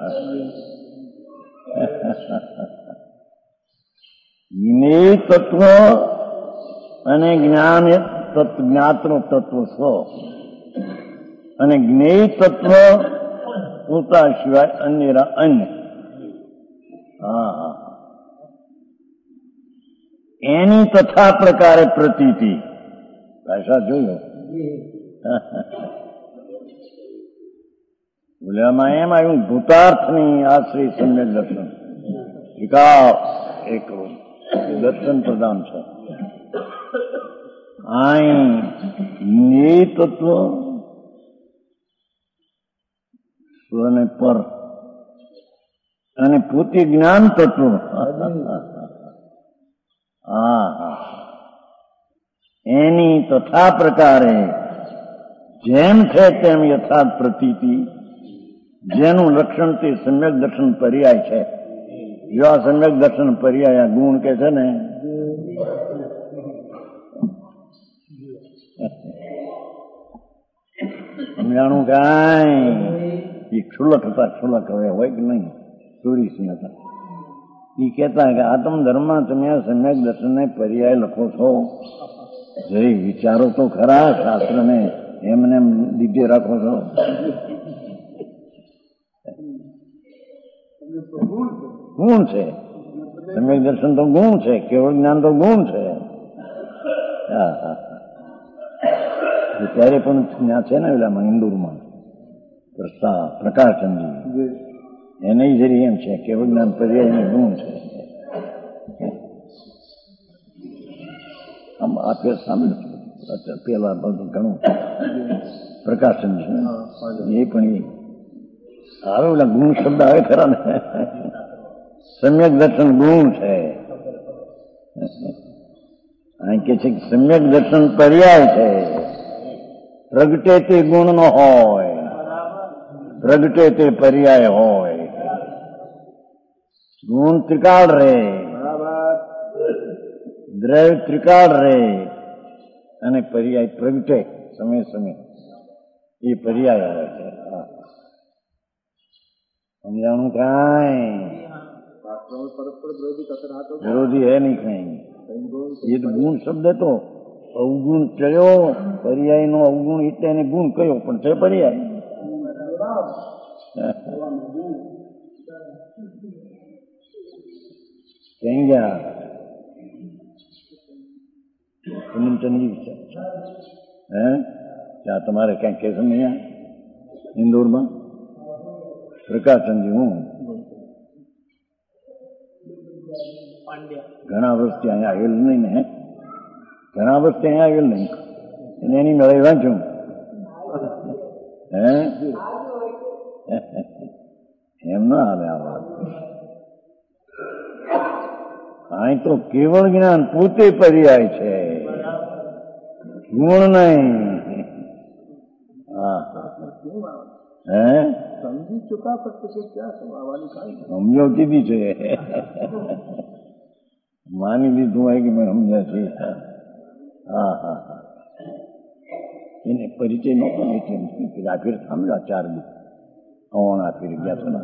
C: જ્ઞેય તત્વ અને જ્ઞાન જ્ઞાતૃ તત્વ સ્વ અને જ્ઞેય તત્વ પોતા સિવાય અન્ય. હા એની તથા પ્રકારે પ્રતીતિ ભાષા જોયો. બોલ્યામાં એમ આવ્યું ભૂતાર્થની આશ્રય સમ્યક દર્શન એક દર્શન પ્રદાન છે. અહીં જ્ઞેય તત્વ સ્વને પર અને પોતે જ્ઞાન તત્વ. એની તથા પ્રકારે જેમ છે તેમ યથાર્થ પ્રતીતિ જેનું લક્ષણ તે સમ્યક દર્શન પર્યાય છે. જો આ સમ્યક દર્શન પર્યાય ગુણ કે છે ને સમજાણું કાંઈ. એ ક્ષુલક હતા, ક્ષુલક હવે હોય કે નહીં, ચોરીસી હતા. એ કહેતા કે આત્મ ધર્મમાં તમે સમ્યક દર્શનને પર્યાય લખો છો, જરી વિચારો તો ખરા, શાસ્ત્રને એમને દીધે રાખો છો. ગુણ છે સમ્યક દર્શન તો ગુણ છે, કેવળ જ્ઞાન તો ગુણ છે. ત્યારે પણ ત્યાં છે ને પેલામાં ઇન્દોરમાં પ્રકાશચંદજી એને જરી એમ છે કેવળ જ્ઞાન પર્યાય ગુણ છે. આમ આપે સાંભળ્યું પેલા બધું ઘણું પ્રકાશચંદજી એ પણ આવે ઓલા ગુણ શબ્દ આવે ખરા ને. સમ્યક દર્શન ગુણ છે. અહીં કે છે સમ્યક દર્શન પર્યાય છે. પ્રગટે તે ગુણ નો હોય, પ્રગટે તે પર્યાય હોય. ગુણ ત્રિકાળ રે, દ્રવ્ય ત્રિકાળ રે અને પર્યાય પ્રગટે સમય સમય એ પર્યાય આવે છે. સમજાણું કાંઈ વિરોધી હે નહીં કાંઈ. એ તો ગુણ શબ્દ તો અવગુણ ચડ્યો, પર્યાય નો અવગુણ એટલે એને ગુણ કયો પણ છે પર્યાય. ક્યાં ગયા પૂનમચંદજી? હે ત્યાં તમારે ક્યાંક કેસ નહીં ઇન્દોરમાં? પ્રકાશચંદજી હું ઘણા વર્ષથી અહીંયા આવેલ નહીં ને, ઘણા વર્ષથી અહીંયા આવેલ નહીં અને એની મેળે વાંચું. હે એમ ના હાલે આ વાત. અહીં તો કેવળ જ્ઞાન પોતે પર્યાય છે, ગુણ નહીં. હા હે
D: સમજી ચુકા પછી ક્યાં સમાવાની કાંઈ
C: સમજો કીધી છે, માની લીધું હોય કે મેં સમજ્યા છે. હા હા હા એને પરિચય નહોતો ને એટલે આખીર સાંભળ્યા 4 દી અવણ આખીર ગયા છો ને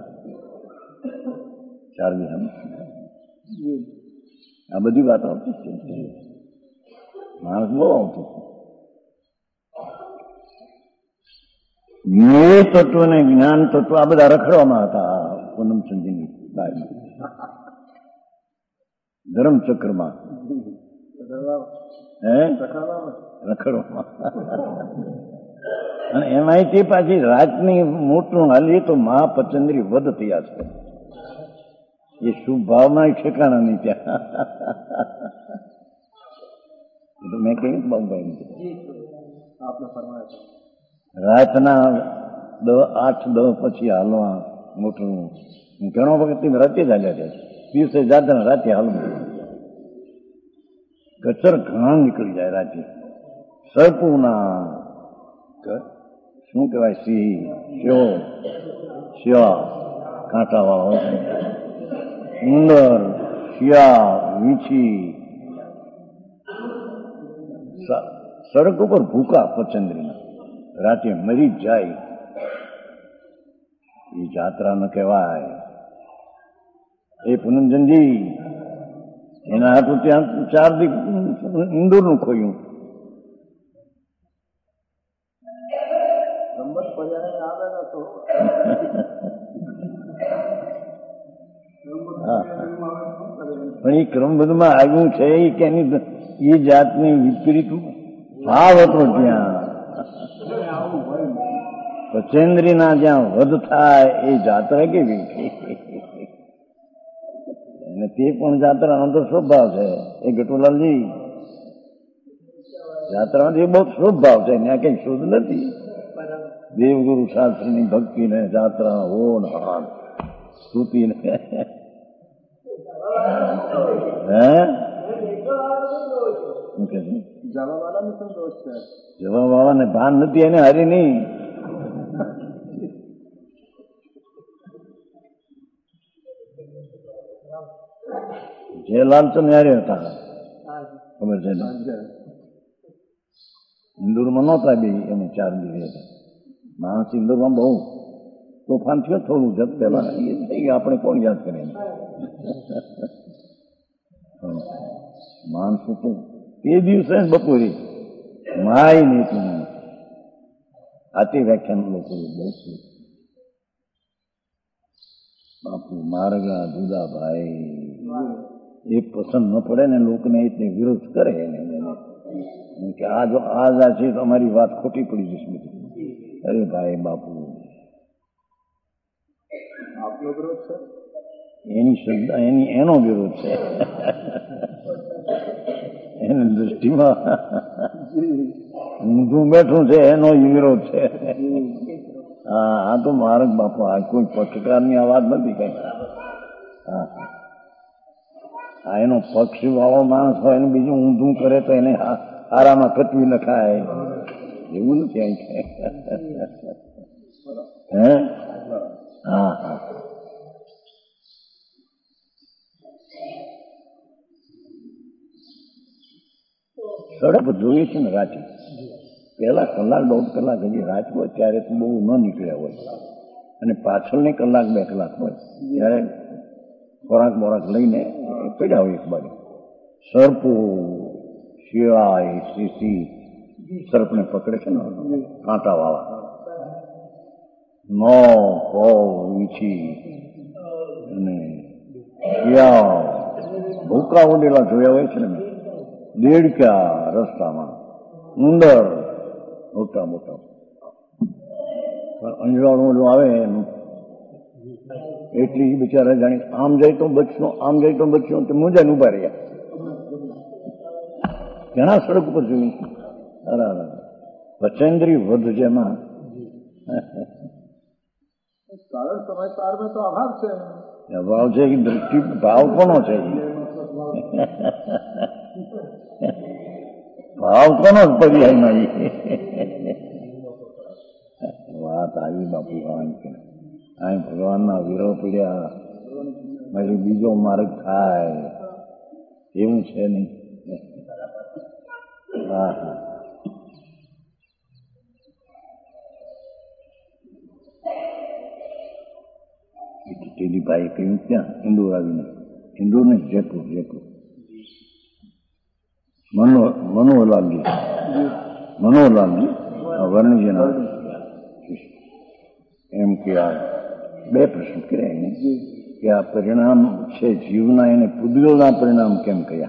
C: 4 દી સાંભળ્યા. આ બધી વાતો આવતી છે, માણસ બહુ આવતું છે. જ્ઞેય તત્વ ને જ્ઞાન તત્વ આ બધા રખડવામાં હતા પૂનમચંદજીની બાજુમાં, ધર્મચક્રમાં. હે રખડવામાં. અને એમાંય પાછી રાતની મોટું હાલીએ તો મહાપચંદ્રી વધ થયા છે. એ શુભ ભાવમાં ઠેકાણા નહીં ત્યાં. તો મેં કહ્યું બાબુભાઈ રાતના 8-10 પછી હાલવા મોટું. ઘણો વખત રાતે જ હાલ્યા છે, દિવસે જાતા રાતે હાલવું. કચર ઘણા નીકળી જાય રાતે. સરપુના શું કહેવાય, સિંહ શિયા કાંટા વાળો, ઉંદર, શિયા, વીંછી, સડક ઉપર ભૂકા પચંદ્રીના રાતે મરી જ જાય. એ જાત્રા ન કહેવાય. એ પૂનમચંદજી એના હાથું ત્યાં 4 દી ઇન્દોરનું ખોયું. પણ એ ક્રમબદ્ધમાં આવ્યું છે કે એની એ જાતની વિપરીત ભાવ હતો ત્યાં. પચેન્દ્રીના જ્યાં વધ થાય એ જાત્રા કેવી, અને તે પણ જાત્રાનો તો સ્વભાવ છે. એ ગટુલાલજી જાત્રામાં એ બહુ સ્વભાવ છે, ત્યાં કઈ શોધ નથી. દેવગુરુ શાસ્ત્રીની ભક્તિને જાત્રા હોન હાન સ્તુતિને જવા વાળાને ભાન નથી, એને હારી નહીં. જે લાલચંદ હારે હતા ખબર છે, ઇન્દોરમાં નહોતા બે, એમ 4 દિવસ હતા. માણસ ઇન્દોરમાં બહુ તોફાન થયો થોડું જત પેલા, એ આપણે કોણ યાદ કરે. માણસો તો તે દિવસે બપોરે માય નહીં તું આતે વ્યાખ્યાન લોકો બહુ છે. બાપુ મારગા દુદાભાઈ એ પસંદ ન પડે ને લોકોને એટલે વિરોધ કરે કે આ જો આ છે તો અમારી વાત ખોટી પડી જશે બધી. અરે ભાઈ બાપુ
D: આપનો વિરોધ છે,
C: એની શ્રદ્ધા એનો વિરોધ છે. એની દૃષ્ટિમાં ઊંધું બેઠું છે એનો વિરોધ છે. હા આ તો મારક બાપુ, આ કોઈ પક્ષકારની આ વાત નથી કઈ. હા આ એનો પક્ષ વાળો માણસ હોય ને બીજું ઊંધું કરે તો એને હારામાં કટવી નખાય એવું નથી અહીં. હે હા હા સડક જોઈએ છે ને રાતે પહેલા 1-1.5 કલાક હજી રાત હોય ત્યારે તો બહુ ન નીકળ્યા હોય, અને પાછળની 1-2 કલાક હોય ત્યારે ખોરાક બોરાક લઈને પડ્યા હોય એક બાજુ. સર્પો શિયાળ શીશી સર્પને પકડે છે ને કાંટા વાળા, નો વીછી અને શિયાળ ભૂકા ઉડેલા જોયા હોય છે ને, દેડકા રસ્તામાં, ઉંદર મોટા મોટા, અંજવાળું ઓલું આવે એનું એટલી બિચારા જાણે આમ જાય તો બચશું, આમ જાય તો બચશું, તો મોજાને ઉભા રહ્યા. ઘણા સડક ઉપર જોયું. બચેન્દ્રી વધ જેમાં
D: कारण समझदार में तो अभाव से
C: ભાવ છે કે દૃષ્ટિ ભાવ કોનો છે? ભાવ કોનો પર્યાયમાં? વાત આવી બાપુ. અહીં ભગવાનના વિરોહ પડ્યા પછી બીજો માર્ગ થાય એવું છે નહીં. હા હા. ટેલીભાઈ કહ્યું ત્યાં ઇન્દોર આવીને, ઇન્દોર ને જયપુર, જયપુર મનોહરલાલજી વર્ણિજીના એમ કે આ બે પ્રશ્ન કર્યા એને કે આ પરિણામ છે જીવના, એને પૂદગલના પરિણામ કેમ કહ્યા?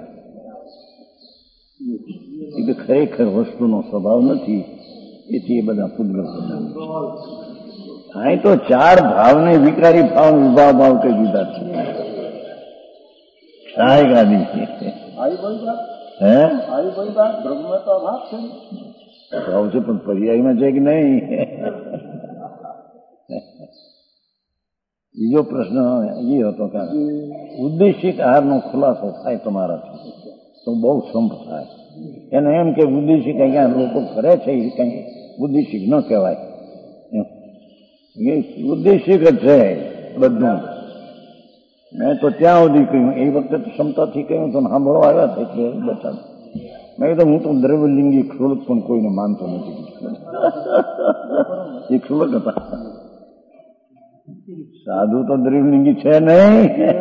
C: એ તો ખરેખર વસ્તુનો સ્વભાવ નથી, એથી એ બધા પૂદગલ પરિણામ છે. અહીં તો ચાર ભાવને વિકારી ભાવ વિભાવ ભાવ કહી દીધા છે. સાહેબ ગાદી
D: आई बड़ी बात,
C: હે
D: आई बड़ी बात, ब्रह्म में तो अभाव से
C: ભાવ છે પણ પર્યાયમાં છે કે નહીં? બીજો પ્રશ્ન એ હતો કે ઉદ્દેશિક આહારનો ખુલાસો થાય તમારાથી તો બહુ સંપ થાય. એને એમ કે ઉદ્દેશિક અહીંયા લોકો કરે છે એ કઈ ઉદ્દેશિક ન કહેવાય, ઉદ્દેશિક જ છે બધું. મેં તો ત્યાં સુધી કહ્યું, એ વખતે તો ક્ષમતાથી કહ્યું તો સાંભળવા આવ્યા હતા એટલે બેઠા. મેં કીધું હું તો દ્રવ્યલિંગી ક્ષુલક પણ કોઈને માનતો નથી. એ ક્ષુલક હતા. સાધુ તો દ્રવ્યલિંગી છે નહીં,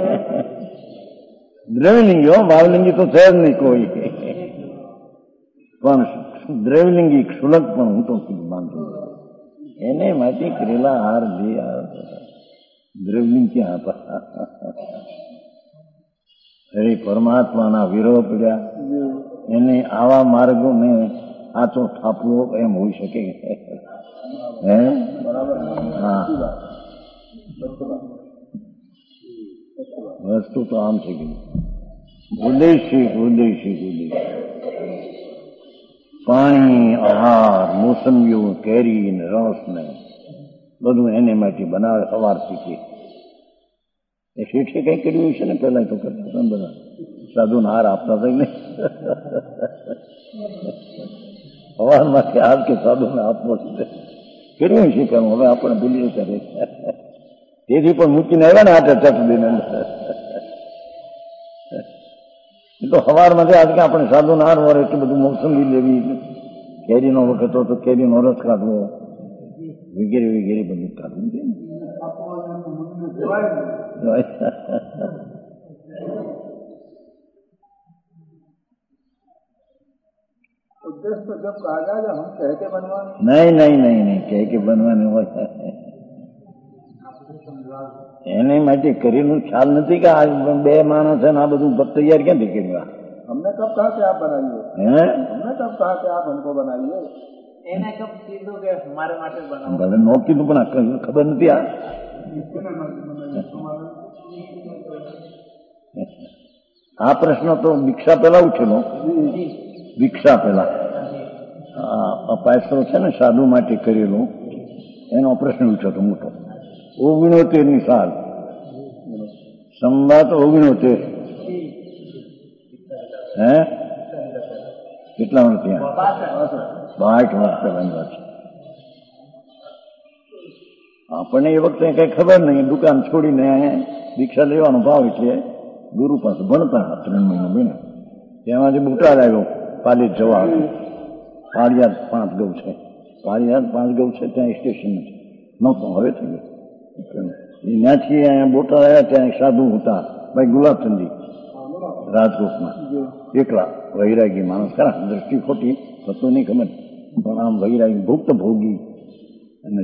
C: દ્રવ્યલિંગી હો, ભાવલિંગી તો છે જ નહીં કોઈ. પણ દ્રવ્યલિંગી ક્ષુલક પણ હું તો માનતો નથી. એને માટે કરેલા હાર જે દ્રવ્યલિંગ ક્યાં હતા? અરે પરમાત્માના વિરોહ પડ્યા. એને આવા માર્ગોને આચો થાપવો એમ હોઈ શકે? હે હા, વસ્તુ તો આમ છે કે ઉદ્દેશિક પાણી, આહાર, મોસમીઓ, કેરી ને રસ ને બધું એને માટે બનાવે સવારથી કે એ શેઠે કઈ કર્યું છે ને, પેલા તો કરતા હતા બધા સાધુને હાર આપતા હતા ને સવારમાંથી હાર કે સાધુને આપવો છે કર્યું છે કે હવે આપણે ભૂલીએ ત્યારે તેથી પણ મૂકીને આવ્યા ને હાથે ચટ દઈને. એ તો સવારમાંથી આજ કે આપણે સાધુને હાર વરે એટલું બધું મોસંબી લેવી, કેરીનો વખત હોય તો કેરીનો રસ કાઢવો વગેરે વગેરે બધું કાઢવું છે ને.
D: उद्देश्य तो जब कहा जाए हम कह के बनवाने,
C: નહીં કહે કે બનવાનું હોય એને માટે કરેલું ખ્યાલ નથી કે આ બે માણસ છે ને આ બધું તૈયાર ક્યાંથી કર્યું?
D: हमने कब कहा कि आप बनाइए,
C: હે
D: हमने कब कहा कि आप हमको बनाइए,
E: એને કબ કીધું કે મારે માટે બનાવો?
C: ભલે નો કીધું પણ આ ખબર નથી. આ પ્રશ્ન તો દીક્ષા પેલા ઉઠેલો, દીક્ષા પેલા અપાયસ્ત્રો છે ને સાધુ માટે કરેલું એનો પ્રશ્ન ઉઠ્યો હતો મોટો. 69ની સાલ, સંવાદ 69. હે કેટલા વર્ષ ત્યાં? 62 વર્ષ પહેલાની વાત છે. આપણને એ વખતે કઈ ખબર નહીં, દુકાન છોડીને દીક્ષા લેવાનો ભાવ એટલે ગુરુ પાસે ભણતા 3 મહિનો બન્યા. તેમાંથી બુટાદ આવ્યો પાલિત જવા. પાળિયાદ 5 ગૌ છે, પાળિયાદ 5 ગૌ છે ત્યાં સ્ટેશન નથી નહોતો, હવે થઈ ગયો. ત્યાંથી અહીંયા બોટાદ આવ્યા ત્યાં સાધુ હતા ભાઈ ગુલાબચંદી રાજકોટમાં, એકલા વૈરાગી માણસ ખરા, દ્રષ્ટિ ખોટી થતું નહીં ખબર પણ આમ વૈરાગી ભુક્ત ભોગી અને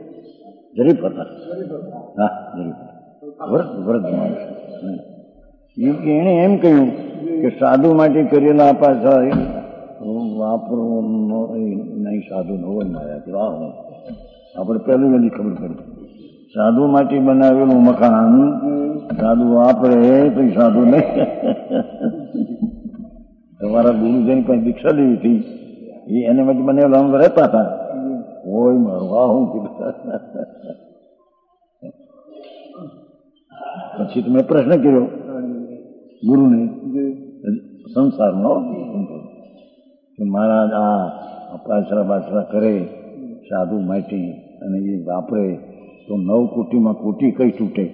C: જરીફ હતા. હા જરીફ વ્રત માણસ એને એમ કહ્યું કે સાધુ માટે કરેલા પાછળ વાપરવું નહીં, સાધુ ન હોય માયા હું આપણે પહેલું એની ખબર પડી. સાધુ માટે બનાવેલું મકાન સાધુ વાપરે તો સાધુ નહીં. તમારા ગુરુજીની કઈ દીક્ષા લેવી હતી એને માટે બનેલા આમ રહેતા હતા હોય મારું આ હું પછી મેં પ્રશ્ન કર્યો ગુરુને સંસારનો કે મહારાજ આ પાછરા બાછરા કરે સાધુ માટી અને એ વાપરે તો 9 કોટીમાં કોટી કઈ છૂટે?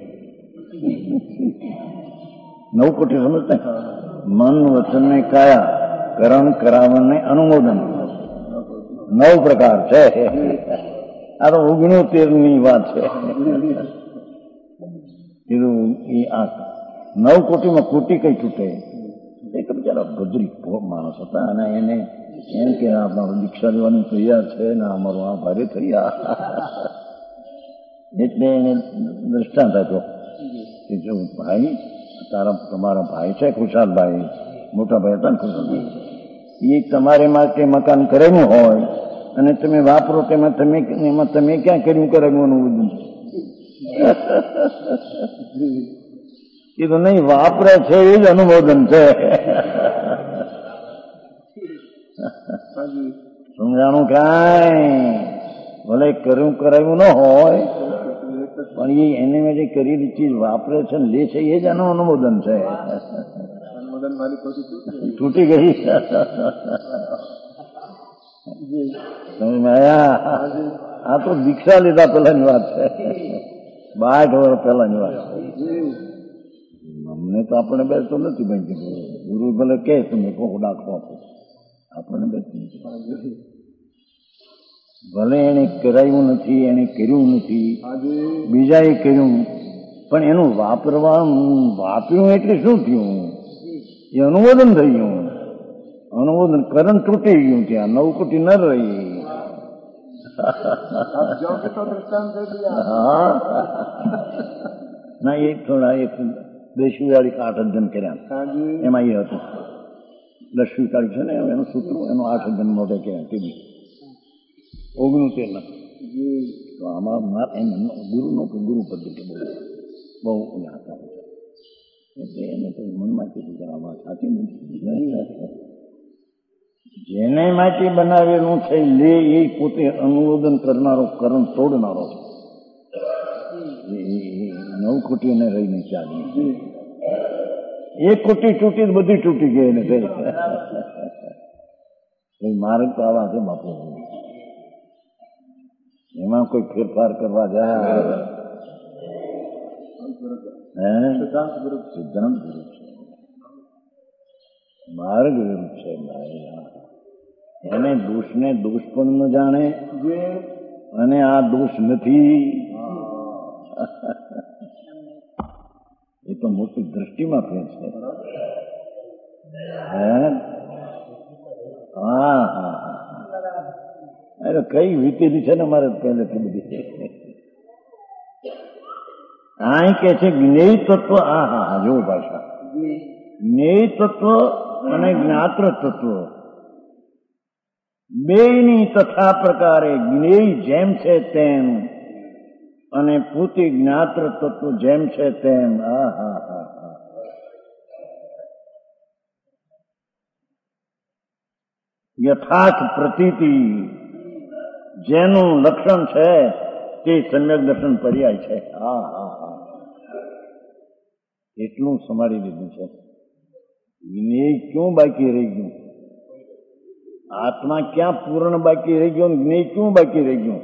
C: 9 કોટી સમજતા? મન વચન ને કાયા કર્મ કરાવન ને અનુમોદન 9 પ્રકાર છે. આ તો 69ની વાત છે. આ 9 કોટીમાં કોટી કઈ છૂટે? એક બિચારા ભદ્રી માણસ હતા અને એને એમ કે અમારું દીક્ષા લેવાની તૈયાર છે ને અમારું આ ભારે થયા. એટલે એને દ્રષ્ટાંત આપ્યો કે જો ભાઈ તમારા ભાઈ છે ખુશાલભાઈ, મોટા ભાઈ હતા ને ખુશાલભાઈ, એ તમારે માટે મકાન કરેલું હોય અને તમે વાપરો એમાં તમે ક્યાં કર્યું કરાવવાનું બધું? એ તો નહીં વાપરે છે એ જ અનુમોદન છે. સમજાણું કાંઈ ભલે કર્યું કરાવ્યું ન હોય પણ એને જે કરેલી ચીજ વાપરે છે લે છે એ જ આનું અનુમોદન છે. તૂટી ગઈ આ તો દીક્ષા લીધા પેલાની વાત છે, 62 વર્ષ પહેલાની વાત છે. અમને તો આપણે બેસતો નથી ભાઈ, ગુરુ ભલે કે તમે કોક દાખલો આપો, આપણને બેસતું નથી. ભલે એને કરાયું નથી, એને કર્યું નથી, બીજાએ કર્યું, પણ એનું વાપર્યું એટલે શું થયું? એ અનુમોદન થઈ ગયું. અનુમોદન કરંટ તૂટી ગયું, ત્યાં 9 કોટી ન રહી. ના એ થોડા એક 10 વાળી 8 જન કર્યા એમાં એ હતું 10 વાળી છે ને એનું સૂત્ર એનું 8 જન મોઢે કર્યા ટીવી 69 તો આમાં એમ ગુરુનો ગુરુ પદ્ધતિ બહુ હતા એટલે એને તો મનમાં કીધું કે આમાં સાચી નથી. જેને માટી બનાવેલું છે લે એ પોતે અનુમોદન કરનારો કરણ તોડનારો 9 કોટી એને રહી નહીં ચાલી. 1 કોટી તૂટી બધી તૂટી ગઈ એને માર્ગ તો આવા છે બાપુ, એમાં કોઈ ફેરફાર કરવા જાય સિદ્ધાંત વિરુદ્ધ છે, માર્ગ વિરુદ્ધ છે. એને દોષને દોષ પણ ન જાણે અને આ દોષ નથી એ તો મોટી દ્રષ્ટિમાં ફેર છે. હા અરે કઈ વીતેલી છે ને મારે પહેલેથી બધી. આ કે છે જ્ઞેય તત્વ, જો ભાષા જ્ઞેય તત્વ અને જ્ઞાત્ર તત્વ બેયની તથા પ્રકારે જ્ઞેય જેમ છે તેમ અને પોતે જ્ઞાત્ર તત્વ જેમ છે તેમ. યથાર્થ પ્રતીતિ જેનું લક્ષણ છે તે સમ્યક દર્શન પર્યાય છે. એટલું સમાડી લીધું છે. જ્ઞેય ક્યું બાકી રહી ગયું? આત્મા ક્યાં પૂર્ણ બાકી રહી ગયો? જ્ઞેય ક્યું બાકી રહી ગયું?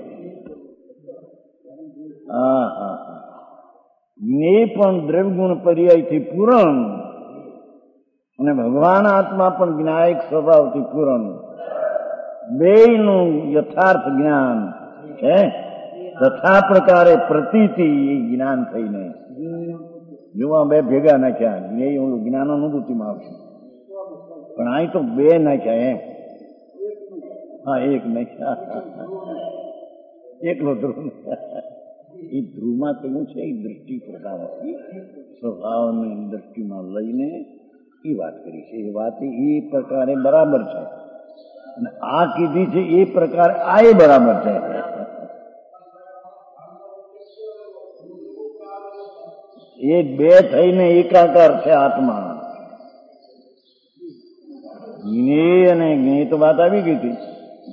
C: જ્ઞેય પણ દ્રવ્યગુણ પર્યાયથી પૂરણ અને ભગવાન આત્મા પણ જ્ઞાયક સ્વભાવથી પૂરણ. બેયનું યથાર્થ જ્ઞાન છે. તથા પ્રકારે પ્રતીતિ એ જ્ઞાન થઈને જોવા બે ભેગા નાખ્યા. જ્ઞેય ઓલું જ્ઞાન અનુભૂતિમાં આવશે પણ અહીં તો બે નાખ્યા એમ. એક નાખ્યા એકલો ધ્રુવ એ ધ્રુવમાં કહ્યું છે એ દ્રષ્ટિ પ્રકારથી સ્વભાવની દ્રષ્ટિમાં લઈને એ વાત કરી છે. એ વાત એ પ્રકારે બરાબર છે અને આ કીધી છે એ પ્રકારે આ એ બરાબર છે. એ બે થઈને એકાકાર છે આત્મા. જ્ઞેય અને જ્ઞેય તો વાત આવી ગઈ હતી.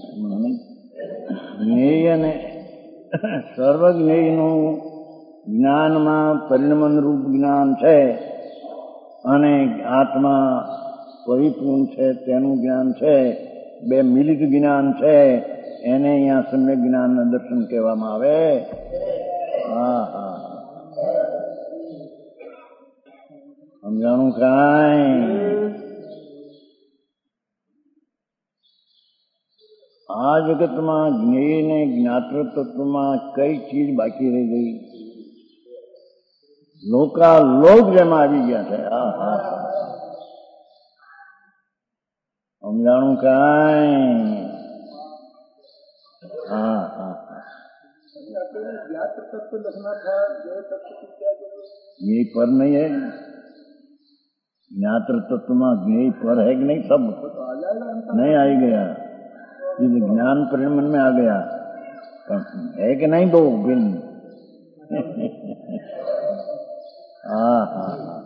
C: જ્ઞેય અને સર્વજ્ઞેયનું જ્ઞાનમાં પરિણમન રૂપ જ્ઞાન છે અને આત્મા પરિપૂર્ણ છે તેનું જ્ઞાન છે. બે મિલિત જ્ઞાન છે એને અહીંયા સમ્યક જ્ઞાનના દર્શન કહેવામાં આવે. હા હા સમજાણું કાંઈ? આ જગતમાં જ્ઞેય ને જ્ઞાતૃ તત્વમાં કઈ ચીજ બાકી રહી ગઈ? લોકાલોક જેમાં આવી ગયા છે. હા હા સમજાણું કાંઈ? હા હા
D: ज्ञात तत्व लखना था जो तत्व की क्या जरूरत?
C: ज्ञेय पर नहीं है. ज्ञात तत्व में ज्ञेय पर है कि नहीं? सब नहीं आ गया. इस ज्ञान परिणमन में आ गया है कि नहीं? दो भिन्न. हाँ हाँ हाँ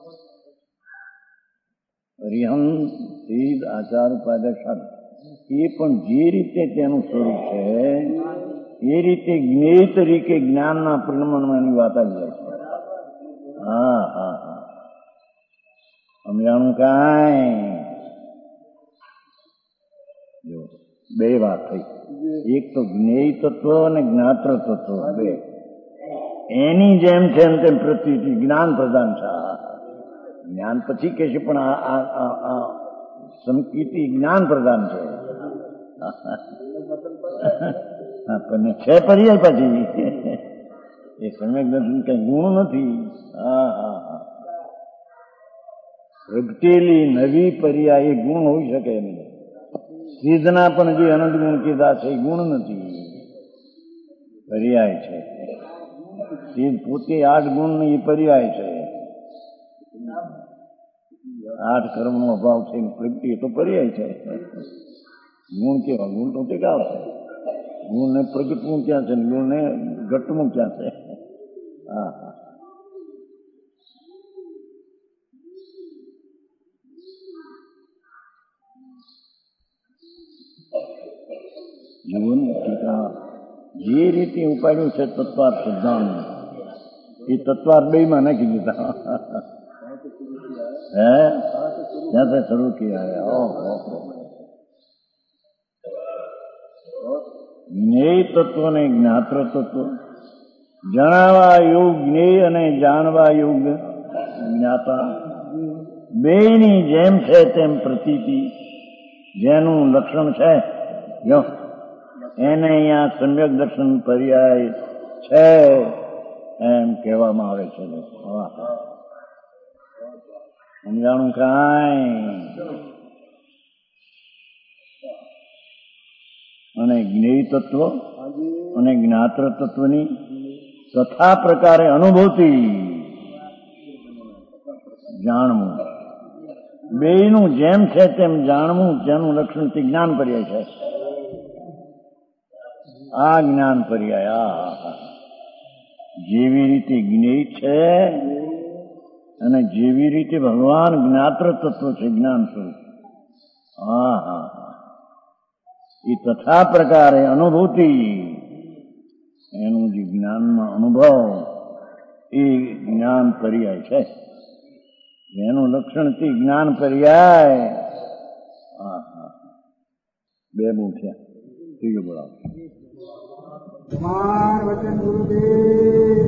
C: હરિહંસ સિદ્ધ આચાર ઉપાધ્યાય સાધુ એ પણ જે રીતે તેનું સ્વરૂપ છે એ રીતે જ્ઞેય તરીકે જ્ઞાનના પરિણમનમાં એની વાત આવી જાય છે. હા હા હા સમજાણું કાંઈ? જો બે વાત થઈ. એક તો જ્ઞેય તત્વ અને જ્ઞાત્ર તત્વ બે એની જેમ છે તેમ પ્રતીતિ જ્ઞાન પ્રધાન છે. જ્ઞાન પછી કે છે પણ આ સંકિતિ જ્ઞાન પ્રધાન છે. પણ છે પર્યાય પછી એ સમ્યક દર્શન કઈ ગુણ નથી. હા હા હા પ્રગટેલી નવી પર્યાય એ ગુણ હોઈ શકે નહીં. સિદ્ધના પણ જે અનંત ગુણ કીધા છે એ ગુણ નથી, પર્યાય છે. સિદ્ધ પોતે 8 ગુણ એ પર્યાય છે. 8 કર્મનો અભાવ છે. પ્રગતિ તો પર્યાય છે. ગુણ કેવા? ગુણ તો ટેકાવ છે. ગુણ ને પ્રગટવું ક્યાં છે? ગુણ ને ઘટવું ક્યાં છે? હા હા જીવન ટીકા જે રીતે ઉપાડ્યું છે તત્વાર સિદ્ધાંત એ તત્વાર બે માં નાખી દીધા. હે ત્યાં से शुरू किया है. જ્ઞેય તત્વ ને જ્ઞાત્ર તત્વ જણાવવા યોગ જ્ઞેય અને જાણવા યોગ જ્ઞાતા બેયની જેમ છે તેમ પ્રતીતિ જેનું લક્ષણ છે એને અહીંયા સમ્યક દર્શન પર્યાય છે એમ કહેવામાં આવે છે. સમજાણું કાંઈ? અને જ્ઞેય તત્વ અને જ્ઞાત્ર તત્વની તથા પ્રકારે અનુભૂતિ જાણવું બેયનું જેમ છે તેમ જાણવું જેનું લક્ષણથી જ્ઞાન પર્યાય છે. આ જ્ઞાન પર્યાય જેવી રીતે જ્ઞેય છે અને જેવી રીતે ભગવાન જ્ઞાત્ર તત્વ છે જ્ઞાન સ્વરૂપ. હા હા એ તથા પ્રકારે અનુભૂતિ એનું જે જ્ઞાનમાં અનુભવ એ જ્ઞાન પર્યાય છે. એનું લક્ષણથી જ્ઞાન પર્યાય. હા હા 2 બહુ થયા. ત્રીજો બોલાવો.
D: वचन गुरुदेव